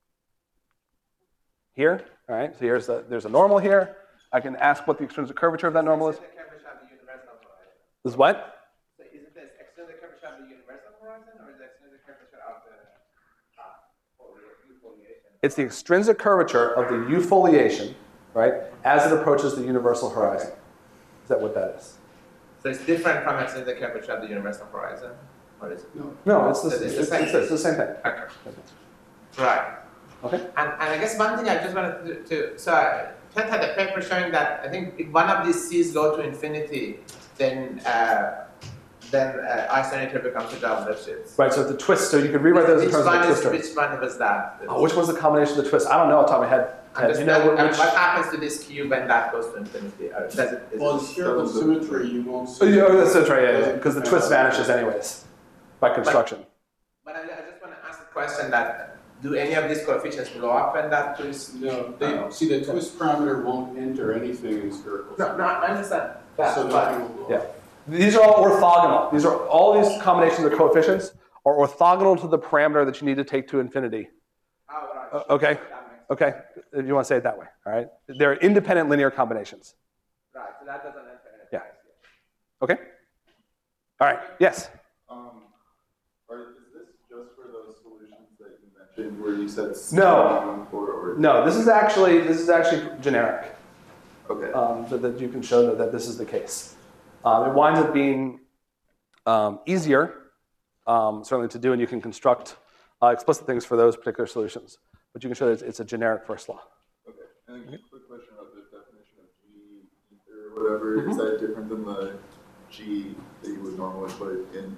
here. All right. So here's a, there's a normal here. I can ask what the extrinsic curvature of that normal is. This is what? So is it the extrinsic curvature of the universal horizon, or is it the extrinsic curvature of the uh, U foliation? It's the extrinsic curvature of the U foliation, right, as it approaches the universal horizon. Is that what that is? So it's different from extrinsic curvature of the universal horizon, or is it? No. No, it's the, So it's, it's the same it's, it's the same thing. Okay. Right. Okay. And, and I guess one thing I just wanted to, to so I Ted had a paper showing that I think if one of these C's go to infinity, then uh, then uh, isolator becomes a double shift. Right, so the twist, so you could rewrite those in Which terms of one the is, twister. which one was that? Oh, which one's the combination of the twist? I don't know off the top of my head. I'm Ted, just you know and which? what happens to this cube when that goes to infinity? Or does it, is Well, it in spherical symmetry, you won't Oh, see. yeah, oh, that's, that's right, yeah, yeah, because the twist vanishes anyways by construction. But I, I just want to ask a question that, do any of these coefficients blow up when that twist? No, they, Oh. see, the twist parameter won't enter anything in spherical No, symmetry. no, I understand that. So but- nothing will blow Yeah. up. These are all orthogonal. These are all these combinations of coefficients are orthogonal to the parameter that you need to take to infinity. Oh, right. Uh, okay. That makes Okay, if you want to say it that way, all right? They're independent linear combinations. Right, so that doesn't enter anything. Yeah. Okay. All right. Yes. Um, are, is this just for those solutions that you mentioned where you said No. for, or No, this is actually this is actually generic. okay. Um, so that you can show that, that this is the case. Um, it winds up being um, easier, um, certainly to do, and you can construct uh, explicit things for those particular solutions. But you can show that it's, it's a generic first law. Okay. And then a quick question about the definition of G ether or whatever. Mm-hmm. Is that different than the G that you would normally put in?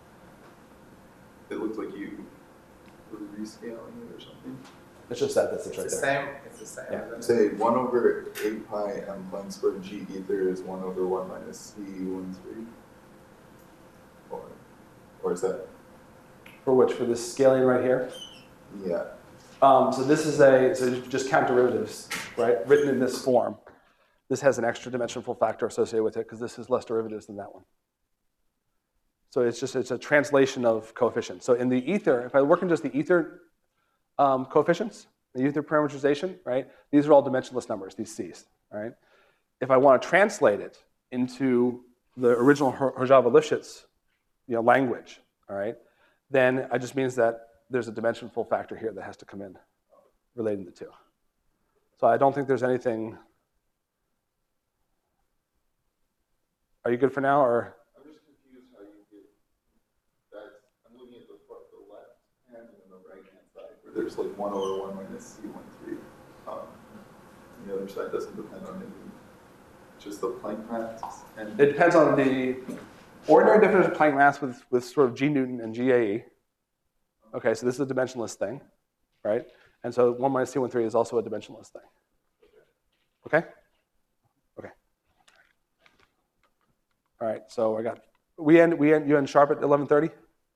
It looks like you were rescaling it or something. It's just that that's It's right the there. same, it's the same. Yeah. isn't it? Say one over eight pi m plane squared G ether is one over one minus C one three. Or, or is that? For which? For this scaling right here? Yeah. Um, so this is a, so you just count derivatives, right? Written in this form. This has an extra dimensional factor associated with it because this is less derivatives than that one. So it's just, it's a translation of coefficients. So in the ether, if I work in just the ether um, coefficients, the U through parameterization, right? These are all dimensionless numbers, these C's, right? If I want to translate it into the original Hojava-Lifshitz, you know, language, all right, then it just means that there's a dimension full factor here that has to come in relating the two. So I don't think there's anything. Are you good for now, or? I'm just confused how you get that. I'm looking at the, the left hand and then the right hand side, where there's like one over one minus C one three. Um, and the other side doesn't depend on any, just the Planck mass. And It depends on the ordinary definition of Planck mass with, with sort of G Newton and G A E. Okay, so this is a dimensionless thing, right? And so one minus C one three is also a dimensionless thing. Okay? Okay. All right, so I got, we end, we end, you end sharp at eleven thirty?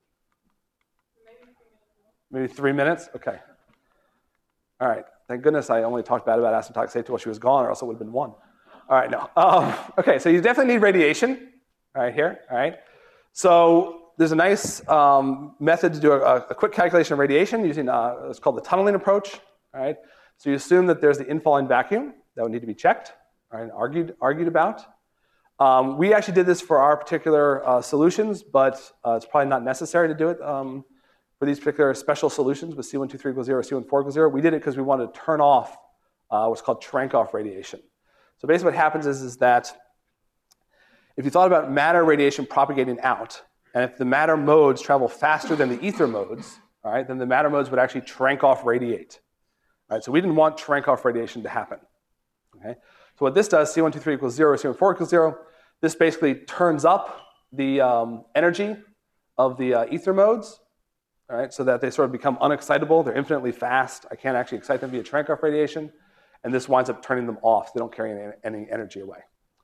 Maybe three minutes? Okay. All right, thank goodness I only talked bad about asymptotic safety while she was gone, or else it would have been one. All right, no. Um, okay, so you definitely need radiation, all right, here, all right? So there's a nice um, method to do a, a quick calculation of radiation using, uh, it's called the tunneling approach, all right? So you assume that there's the infalling vacuum that would need to be checked, all right, and argued, argued about. Um, we actually did this for our particular uh, solutions, but uh, it's probably not necessary to do it um, for these particular special solutions with C one two three equals zero, C one four equals zero. We did it because we wanted to turn off uh, what's called Cherenkov radiation. So basically what happens is, is that if you thought about matter radiation propagating out, and if the matter modes travel faster than the ether modes, all right, then the matter modes would actually Cherenkov radiate. All right, so we didn't want Cherenkov radiation to happen. Okay? So what this does, C one two three equals zero, C one four equals zero, this basically turns up the um, energy of the uh, ether modes, all right, so that they sort of become unexcitable. They're infinitely fast. I can't actually excite them via Cherenkov radiation. And this winds up turning them off. They don't carry any, any energy away.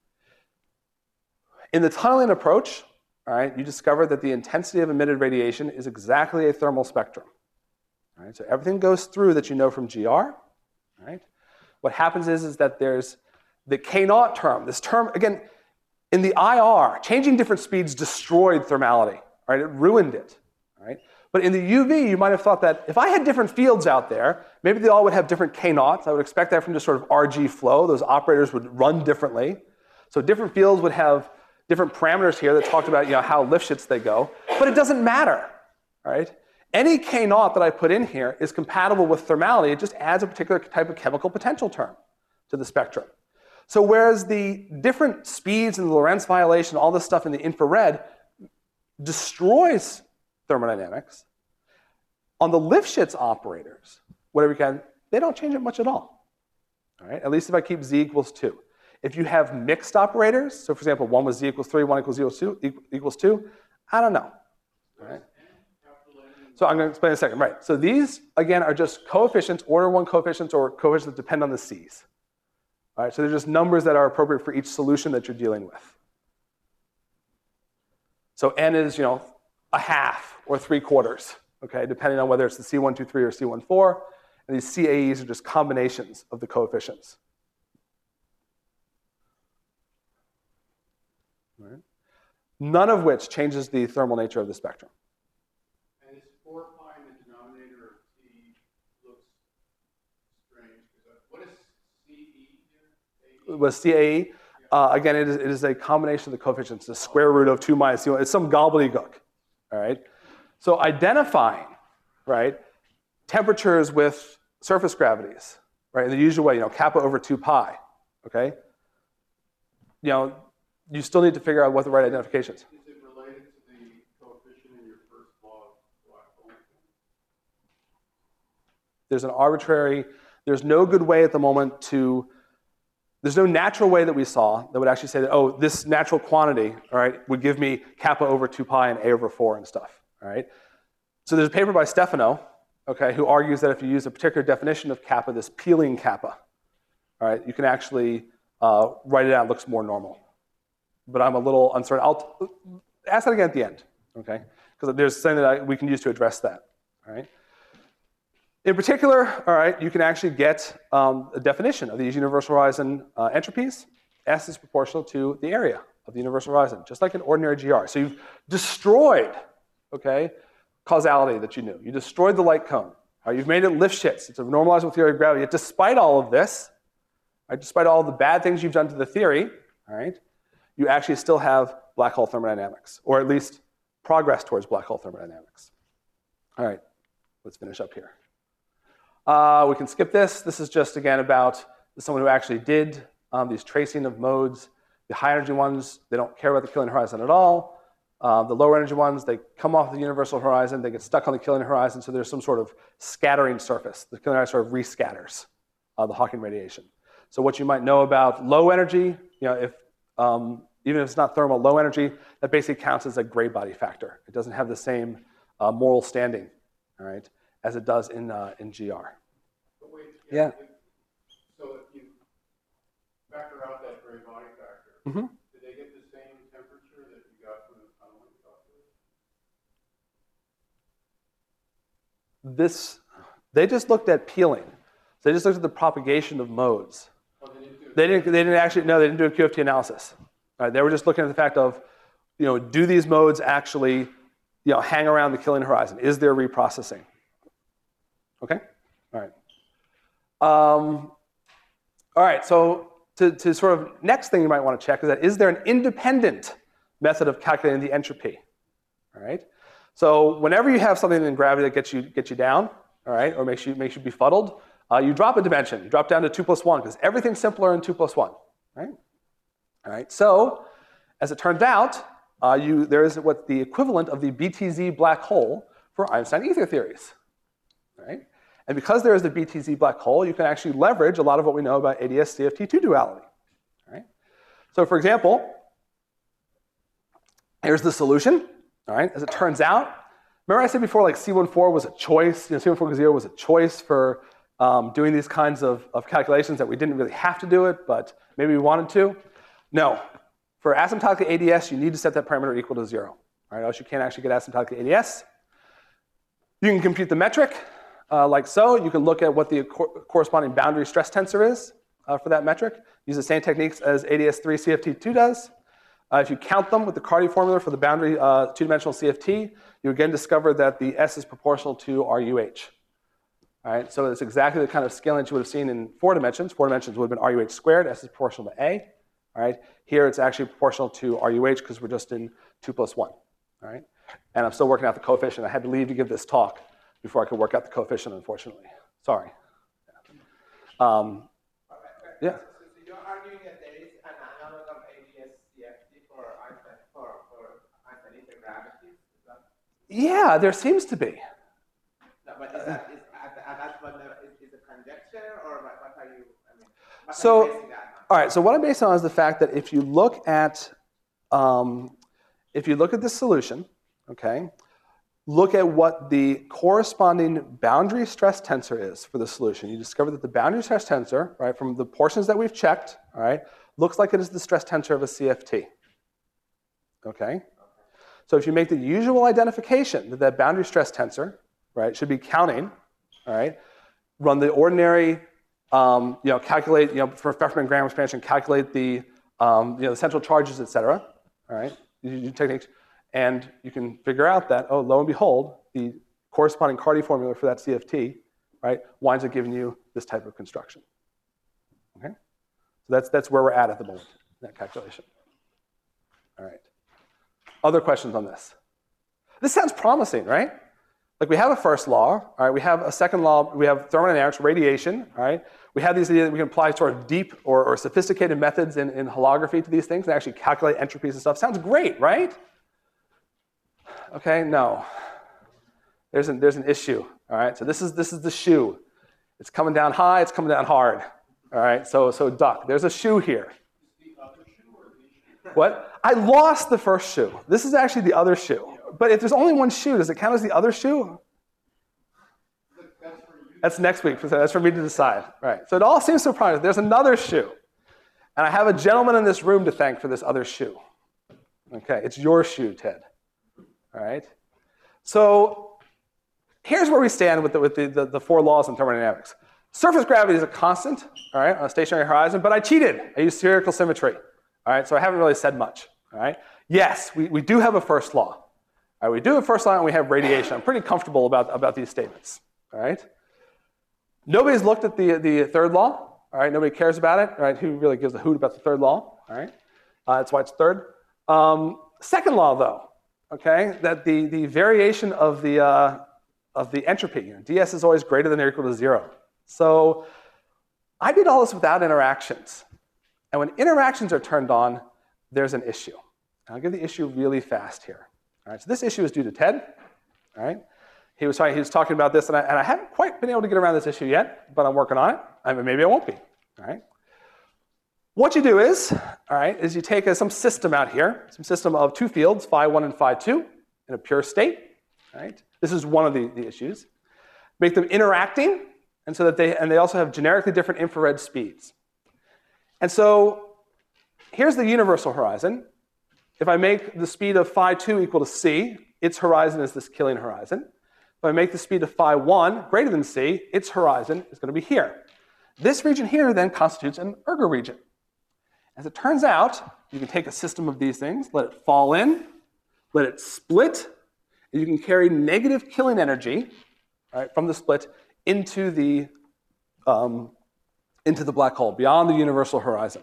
In the tunneling approach, all right, you discover that the intensity of emitted radiation is exactly a thermal spectrum. All right, so everything goes through that you know from G R. All right. What happens is, is that there's the K naught term. This term, again, in the I R, changing different speeds destroyed thermality. Right? It ruined it. All right? But in the U V, you might have thought that if I had different fields out there, maybe they all would have different K naughts. I would expect that from just sort of R G flow. Those operators would run differently. So different fields would have different parameters here that talked about, you know, how Lifshitz they go. But it doesn't matter. All right? Any K naught that I put in here is compatible with thermality. It just adds a particular type of chemical potential term to the spectrum. So whereas the different speeds and the Lorentz violation, all this stuff in the infrared destroys thermodynamics, on the Lifshitz operators, whatever you can, they don't change it much at all. All right? At least if I keep z equals two. If you have mixed operators, so for example, one with z equals three, one equals zero, two, equals two, I don't know. All right? So I'm going to explain in a second. Right. So these, again, are just coefficients, order one coefficients, or coefficients that depend on the C's. All right, so they're just numbers that are appropriate for each solution that you're dealing with. So n is, you know, a half or three quarters, okay, depending on whether it's the C one two three or C one four. And these C A Es are just combinations of the coefficients. All right. None of which changes the thermal nature of the spectrum. And this four pi in the denominator of T looks strange. What is C E here? With C A E, uh, again, it is, it is a combination of the coefficients, the square root of two minus C one. It's some gobbledygook, all right? So identifying, right, temperatures with surface gravities, right, in the usual way, you know, kappa over two pi, okay? You know, you still need to figure out what the right identification is. Is it related to the coefficient in your first law of black hole? There's an arbitrary, there's no good way at the moment to, there's no natural way that we saw that would actually say that, oh, this natural quantity, all right, would give me kappa over two pi and a over four and stuff, all right? So there's a paper by Stefano, okay, who argues that if you use a particular definition of kappa, this peeling kappa, all right, you can actually uh, write it out, it looks more normal. But I'm a little uncertain. I'll ask that again at the end, okay? Because there's something that I, we can use to address that, all right? In particular, all right, you can actually get um, a definition of these universal horizon uh, entropies. S is proportional to the area of the universal horizon, just like an ordinary G R. So you've destroyed, okay, causality that you knew. You destroyed the light cone, all All right, you've made it Lifshitz. It's a normalizable theory of gravity. Yet despite all of this, right, despite all the bad things you've done to the theory, all right, you actually still have black hole thermodynamics, or at least progress towards black hole thermodynamics. All right, let's finish up here. Uh, we can skip this. This is just, again, about someone who actually did um, these tracing of modes. The high energy ones, they don't care about the Killian horizon at all. Uh, the lower energy ones, they come off the universal horizon, they get stuck on the Killian horizon, so there's some sort of scattering surface. The Killian horizon sort of rescatters uh, the Hawking radiation. So what you might know about low energy, you know, if um, even if it's not thermal, low energy, that basically counts as a gray body factor. It doesn't have the same uh, moral standing, all right, as it does in uh, in G R. But wait, Yeah. If, so if you factor out that gray body factor, Mm-hmm. did they get the same temperature that you got from the tunneling process? This, they just looked at peeling. So they just looked at the propagation of modes. Oh, they didn't do it. They didn't, they didn't actually, no, they didn't do a Q F T analysis. All right, they were just looking at the fact of, you know, do these modes actually, you know, hang around the Killian horizon? Is there reprocessing? Okay, all right. Um, all right, so to, to sort of next thing you might want to check is that, is there an independent method of calculating the entropy? All right, so whenever you have something in gravity that gets you, gets you down, all right, or makes you, makes you befuddled, uh, you drop a dimension. You drop down to two plus one, because everything's simpler in two plus one, right? All right, so as it turns out, uh, you, there is what the equivalent of the B T Z black hole for Einstein ether theories, right? And because there is the B T Z black hole, you can actually leverage a lot of what we know about A D S C F T two duality, right? So for example, here's the solution, all right? As it turns out, remember I said before, like C fourteen was a choice, you know, C fourteen was a choice for um, doing these kinds of, of calculations that we didn't really have to do it, but maybe we wanted to. No, for asymptotically A D S, you need to set that parameter equal to zero, right? Else you can't actually get asymptotically A D S. You can compute the metric uh, like so. You can look at what the co corresponding boundary stress tensor is uh, for that metric. Use the same techniques as A D S three C F T two does. Uh, if you count them with the Carty formula for the boundary uh, two-dimensional C F T, you again discover that the S is proportional to R U H. All right, so it's exactly the kind of scaling that you would have seen in four dimensions. Four dimensions would have been R U H squared. S is proportional to A. All right, here it's actually proportional to R U H because we're just in two plus one. All right, and I'm still working out the coefficient. I had to leave to give this talk before I could work out the coefficient, unfortunately. Sorry. Um, yeah. So you're arguing that there is an analog of A D S C F T for Einstein for, for Einstein ether gravities? Is that? Yeah, there seems to be. No, but is that is at, at that point is, is it conjecture or what, what are you? I mean, what So- are you basing that on? All right, so what I'm based on is the fact that if you look at, um, if you look at the solution, okay, look at what the corresponding boundary stress tensor is for the solution. You discover that the boundary stress tensor, right, from the portions that we've checked, all right, looks like it is the stress tensor of a C F T. Okay? So if you make the usual identification that that boundary stress tensor, right, should be counting, all right, run the ordinary, um, you know, calculate, you know, for Fefferman-Graham expansion, calculate the, um, you know, the central charges, et cetera, all right, you do techniques. And you can figure out that, oh, lo and behold, the corresponding Carty formula for that C F T, right, winds up giving you this type of construction. Okay? So that's, that's where we're at at the moment, that calculation. All right. Other questions on this? This sounds promising, right? Like we have a first law, all right, we have a second law, we have thermodynamics, radiation, all right? We have these ideas that we can apply sort of deep or, or sophisticated methods in, in holography to these things and actually calculate entropies and stuff. Sounds great, right? Okay, no. There's an, there's an issue, all right? So this is, this is the shoe. It's coming down high, it's coming down hard, all right? So, so duck, there's a shoe here. What? I lost the first shoe. This is actually the other shoe. But if there's only one shoe, does it count as the other shoe? That's next week. That's for me to decide. Right. So it all seems so promising. There's another shoe. And I have a gentleman in this room to thank for this other shoe. Okay, it's your shoe, Ted. All right. So here's where we stand with the, with the, the, the four laws in thermodynamics. Surface gravity is a constant, all right, on a stationary horizon, but I cheated. I used spherical symmetry. All right, so I haven't really said much. All right. Yes, we, we do have a first law. All right, we do have a first law and we have radiation. I'm pretty comfortable about, about these statements. All right. Nobody's looked at the, the third law, all right? Nobody cares about it, all right? Who really gives a hoot about the third law, all right? Uh, that's why it's third. Um, second law, though, okay, that the, the variation of the, uh, of the entropy, you know, ds is always greater than or equal to zero. So I did all this without interactions. And when interactions are turned on, there's an issue. And I'll give the issue really fast here. All right, so this issue is due to Ted, all right? He was, he was talking about this, and I, and I haven't quite been able to get around this issue yet, but I'm working on it. I mean, maybe I won't be, all right? What you do is, all right, is you take a, some system out here, some system of two fields, phi one and phi two, in a pure state, all right? This is one of the, the issues. Make them interacting, and so that they, and they also have generically different infrared speeds. And so here's the universal horizon. If I make the speed of phi two equal to c, its horizon is this Killian horizon. If I make the speed of phi one greater than c, its horizon is going to be here. This region here then constitutes an ergo region. As it turns out, you can take a system of these things, let it fall in, let it split, and you can carry negative Killian energy, right, from the split into the, um, into the black hole, beyond the universal horizon.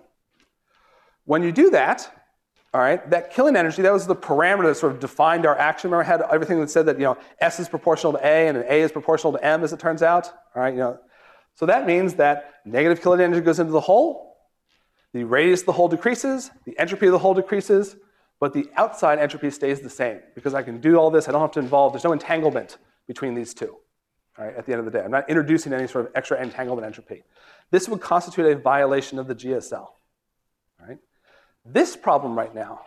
When you do that, all right, that Killian energy, that was the parameter that sort of defined our action. Remember, I had everything that said that, you know, S is proportional to A and an A is proportional to M, as it turns out. All right, you know, so that means that negative Killian energy goes into the hole, the radius of the hole decreases, the entropy of the hole decreases, but the outside entropy stays the same because I can do all this. I don't have to involve, there's no entanglement between these two, all right, at the end of the day. I'm not introducing any sort of extra entanglement entropy. This would constitute a violation of the G S L, all right? This problem right now,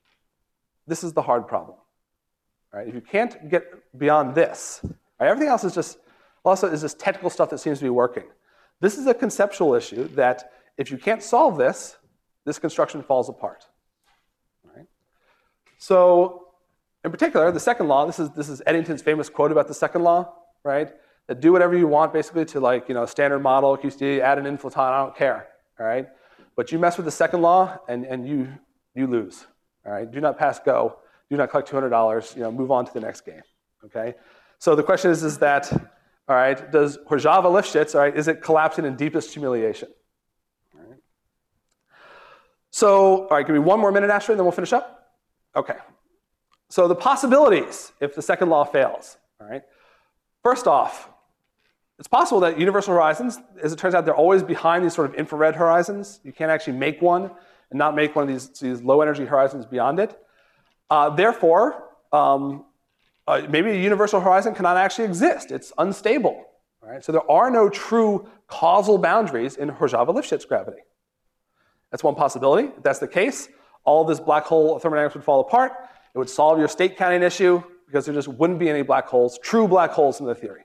this is the hard problem. All right? If you can't get beyond this, right, everything else is just also is just technical stuff that seems to be working. This is a conceptual issue that if you can't solve this, this construction falls apart. All right? So in particular, the second law, this is this is Eddington's famous quote about the second law, right? That do whatever you want basically to, like, you know, standard model, Q C D, add an inflaton, I don't care. All right? But you mess with the second law, and, and you, you lose. All right? Do not pass go. Do not collect two hundred dollars. You know, move on to the next game. Okay? So the question is, is that, all right, does Horzava-Lifshitz, all right, is it collapsing in deepest humiliation? All right. So, all right, give me one more minute, Astrid, and then we'll finish up. Okay. So the possibilities if the second law fails. All right. First off, it's possible that universal horizons, as it turns out, they're always behind these sort of infrared horizons. You can't actually make one and not make one of these, these low energy horizons beyond it. Uh, therefore, um, uh, maybe a universal horizon cannot actually exist. It's unstable. Right? So there are no true causal boundaries in Horzava-Lifshitz gravity. That's one possibility. If that's the case, all of this black hole thermodynamics would fall apart. It would solve your state counting issue because there just wouldn't be any black holes, true black holes in the theory.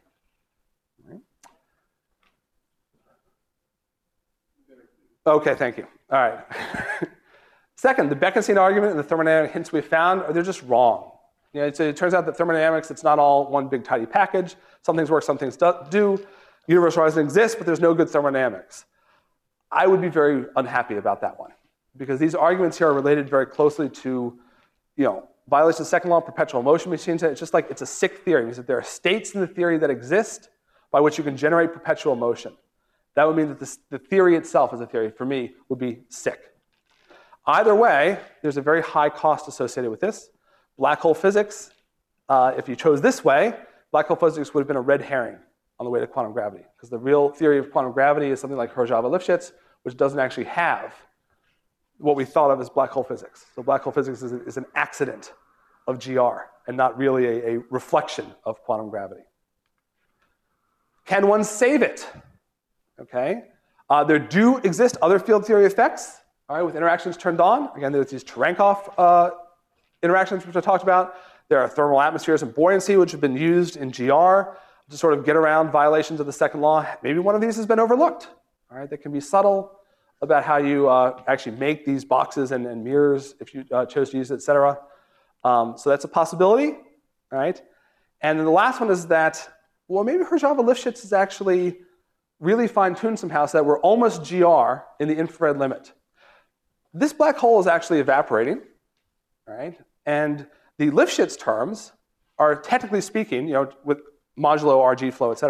Okay, thank you. All right. Second, the Bekenstein argument and the thermodynamic hints we found, they're just wrong. You know, it's, it turns out that thermodynamics, it's not all one big tidy package. Some things work, some things do. Universal horizon exists, but there's no good thermodynamics. I would be very unhappy about that one because these arguments here are related very closely to, you know, violation of the second law, perpetual motion machines. It's just like it's a sick theory. It means that there are states in the theory that exist by which you can generate perpetual motion. That would mean that this, the theory itself as a theory, for me, would be sick. Either way, there's a very high cost associated with this. Black hole physics, uh, if you chose this way, black hole physics would have been a red herring on the way to quantum gravity, because the real theory of quantum gravity is something like Horzava-Lifshitz, which doesn't actually have what we thought of as black hole physics. So black hole physics is, is an accident of G R and not really a, a reflection of quantum gravity. Can one save it? Okay. Uh, there do exist other field theory effects, all right, with interactions turned on. Again, there's these Cherenkov uh, interactions, which I talked about. There are thermal atmospheres and buoyancy, which have been used in G R to sort of get around violations of the second law. Maybe one of these has been overlooked, all right, that can be subtle about how you uh, actually make these boxes and, and mirrors if you uh, chose to use it, et cetera. Um, so that's a possibility, all right? And then the last one is that, well, maybe Horzava-Lifshitz is actually really fine-tuned somehow so that we're almost G R in the infrared limit. This black hole is actually evaporating, right? And the Lifshitz terms are, technically speaking, you know, with modulo R G flow, et cetera,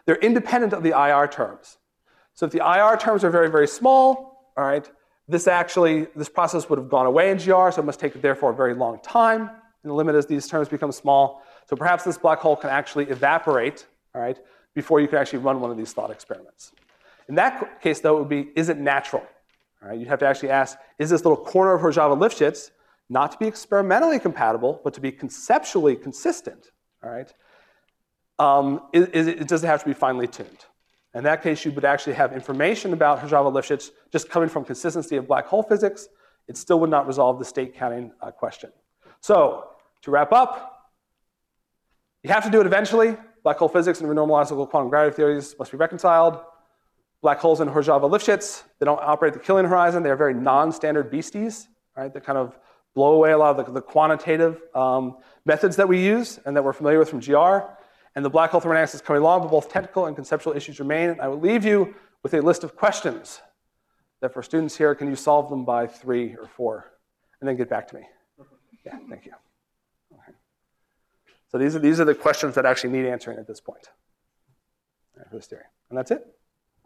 they're independent of the I R terms. So if the I R terms are very, very small, all right, this actually, this process would have gone away in G R, so it must take, therefore, a very long time. And the limit as these terms become small. So perhaps this black hole can actually evaporate, all right, before you can actually run one of these thought experiments. In that case, though, it would be, is it natural? All right, you'd have to actually ask, is this little corner of Rojava-Lifshitz not to be experimentally compatible, but to be conceptually consistent, all right? Um, it, it doesn't have to be finely tuned. In that case, you would actually have information about Rojava-Lifshitz just coming from consistency of black hole physics. It still would not resolve the state counting uh, question. So to wrap up, you have to do it eventually. Black hole physics and renormalizable quantum gravity theories must be reconciled. Black holes in Rojava-Lifshitz, they don't operate the Killian horizon. They are very non-standard beasties, right? They kind of blow away a lot of the, the quantitative um, methods that we use and that we're familiar with from G R. And the black hole thermodynamics is coming along, but both technical and conceptual issues remain. And I will leave you with a list of questions that for students here, can you solve them by three or four? And then get back to me. Yeah, thank you. Okay. So these are, these are the questions that actually need answering at this point. All right, for this theory. And that's it.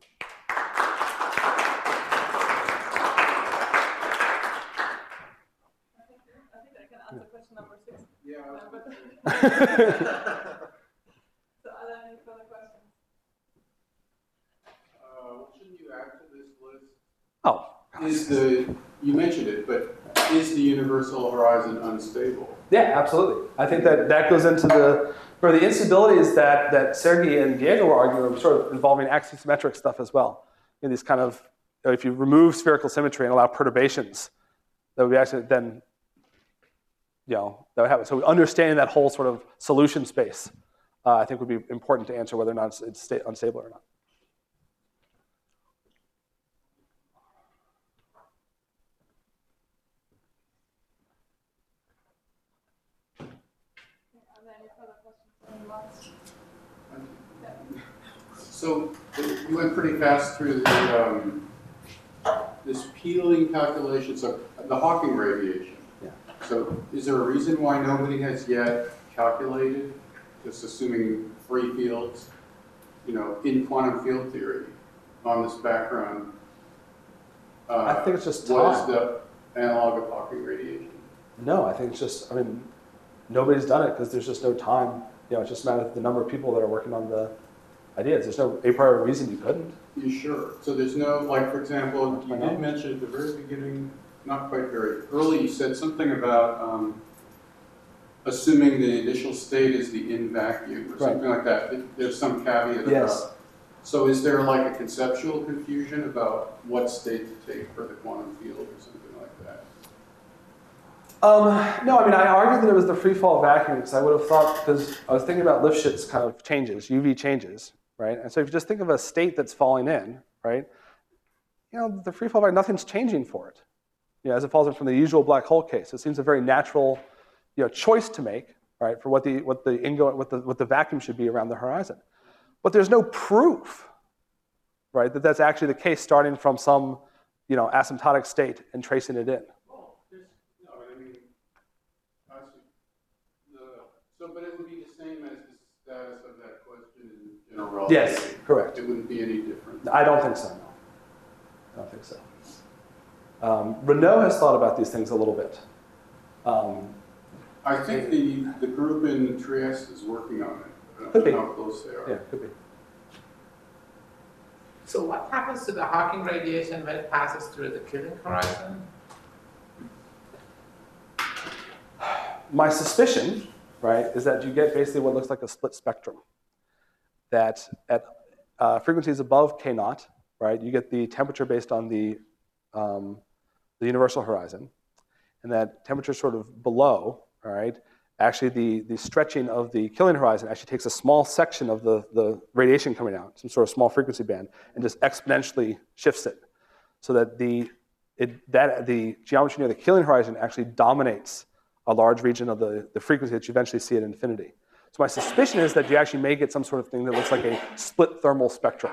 Yeah. So are there any further questions? Uh, what shouldn't you add to this list? Oh. Is the, you mentioned it, but is the universal horizon unstable? Yeah, absolutely. I think that that goes into the, for the instabilities that, that Sergei and Diego were arguing are sort of involving axisymmetric stuff as well. You know, these kind of, you know, if you remove spherical symmetry and allow perturbations, that would be actually then, you know, that would happen. So understanding that whole sort of solution space, uh, I think would be important to answer whether or not it's, it's sta- unstable or not. So you went pretty fast through the, um, this peeling calculations of the Hawking radiation. Yeah. So is there a reason why nobody has yet calculated, just assuming free fields, you know, in quantum field theory on this background? Uh, I think it's just What is time. the analog of Hawking radiation? No, I think it's just, I mean, nobody's done it because there's just no time. You know, it's just a matter of the number of people that are working on the ideas. There's no a priori reason you couldn't. You sure? So there's no, like, for example, you I know. did mention at the very beginning, not quite very early, you said something about um, assuming the initial state is the in vacuum or Right. something like that. There's some caveat Yes. about. So is there like a conceptual confusion about what state to take for the quantum field or something like that? Um, no, I mean, I argued that it was the free fall vacuum because I would have thought, because I was thinking about Lifshitz kind of changes, U V changes, right? And so if you just think of a state that's falling in, right, you know, the free fall vacuum, nothing's changing for it, you know, as it falls in from the usual black hole case. It seems a very natural, you know, choice to make, right, for what the what the ingo what the what the vacuum should be around the horizon. But there's no proof, right, that that's actually the case starting from some, you know, asymptotic state and tracing it in. No, I mean, I see. The, so, but it would be the same as the status of that question in general relativity. Yes, correct. It wouldn't be any different. I don't think so, no. I don't think so. Um, Renault has thought about these things a little bit. Um, I think the, the group in Trieste is working on it. I don't Could be. know how close they are. yeah, could be. So what happens to the Hawking radiation when it passes through the Killing horizon? My suspicion, right, is that you get basically what looks like a split spectrum. That at uh, frequencies above K naught, right, you get the temperature based on the, um, the universal horizon. And that temperature sort of below, all right, actually the, the stretching of the Killian horizon actually takes a small section of the, the radiation coming out, some sort of small frequency band, and just exponentially shifts it. So that the, it, that, the geometry near the Killian horizon actually dominates a large region of the, the frequency that you eventually see at infinity. So my suspicion is that you actually may get some sort of thing that looks like a split thermal spectrum.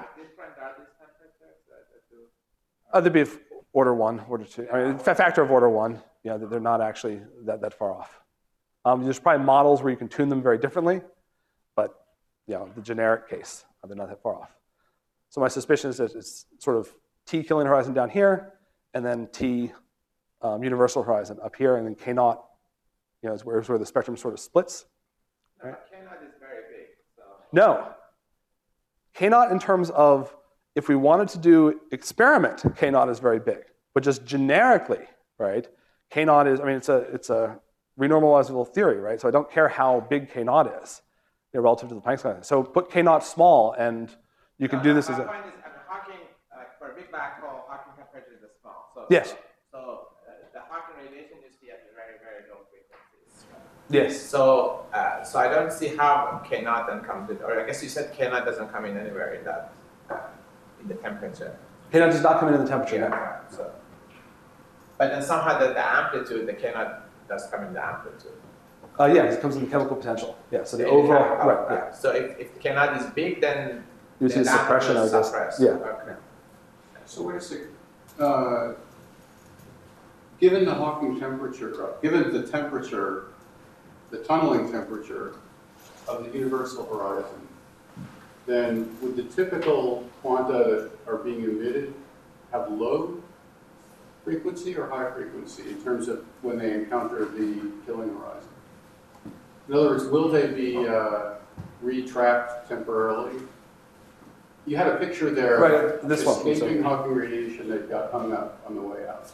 Uh, they'd be of order one, order two. I mean, a factor of order one. You know, they're not actually that, that far off. Um, there's probably models where you can tune them very differently, but you know, the generic case Uh, they're not that far off. So my suspicion is that it's sort of T killing horizon down here, and then T um, universal horizon up here, and then K naught, you know, is where, is where the spectrum sort of splits. No, but K naught is very big. So. No. K naught in terms of if we wanted to do experiment, K naught is very big. But just generically, right, K naught is, I mean, it's a, it's a renormalizable theory, right? So I don't care how big K naught is, you know, relative to the Planck's constant. So put K naught small, and you can no, do no, this my as a... point is, I mean, Hawking, like for a big black hole, Hawking temperature is small. So, Yes. So uh, the Hawking radiation you see at very, very low frequencies. Right? Yes. So, uh, so I don't see how K naught then comes in, or I guess you said K naught doesn't come in anywhere in that, uh, in the temperature. K naught does not come in the temperature. Yeah, no. right, so. But then somehow the, the amplitude, the K naught does come in the amplitude. Uh, yeah, it comes in the chemical potential. Yeah, so the Yeah, overall, yeah, right, oh, yeah. So if, if the K naught is big, then You see the suppression, I is guess. suppressed. Yeah. Okay. So wait a second. Uh, given the Hawking temperature, uh, given the temperature, the tunneling temperature of the universal horizon, then would the typical quanta that are being emitted have low frequency or high frequency in terms of when they encounter the killing horizon? In other words, will they be uh, retrapped temporarily? You had a picture there Right, of this one, escaping so- Hawking radiation that got hung up on the way out.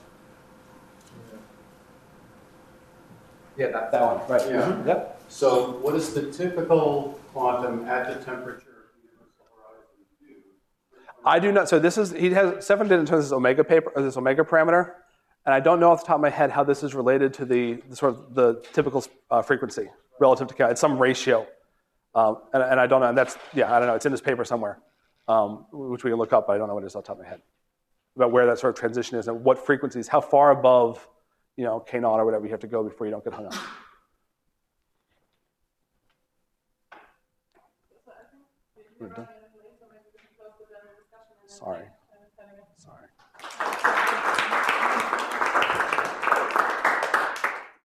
Yeah, that's That one, right. Yeah. Mhm, Yep. So what is the typical quantum at the temperature of the universal horizon do? I do not, so this is, he has, Stefan did in terms of this omega paper, or this omega parameter, and I don't know off the top of my head how this is related to the, the sort of the typical uh, frequency relative to, it's some ratio. Um, and, and I don't know, and that's, yeah, I don't know, it's in this paper somewhere, um, which we can look up, but I don't know what it is off the top of my head. About where that sort of transition is and what frequencies, how far above, you know, K naught or whatever you have to go before you don't get hung up. We're done. Sorry. Sorry.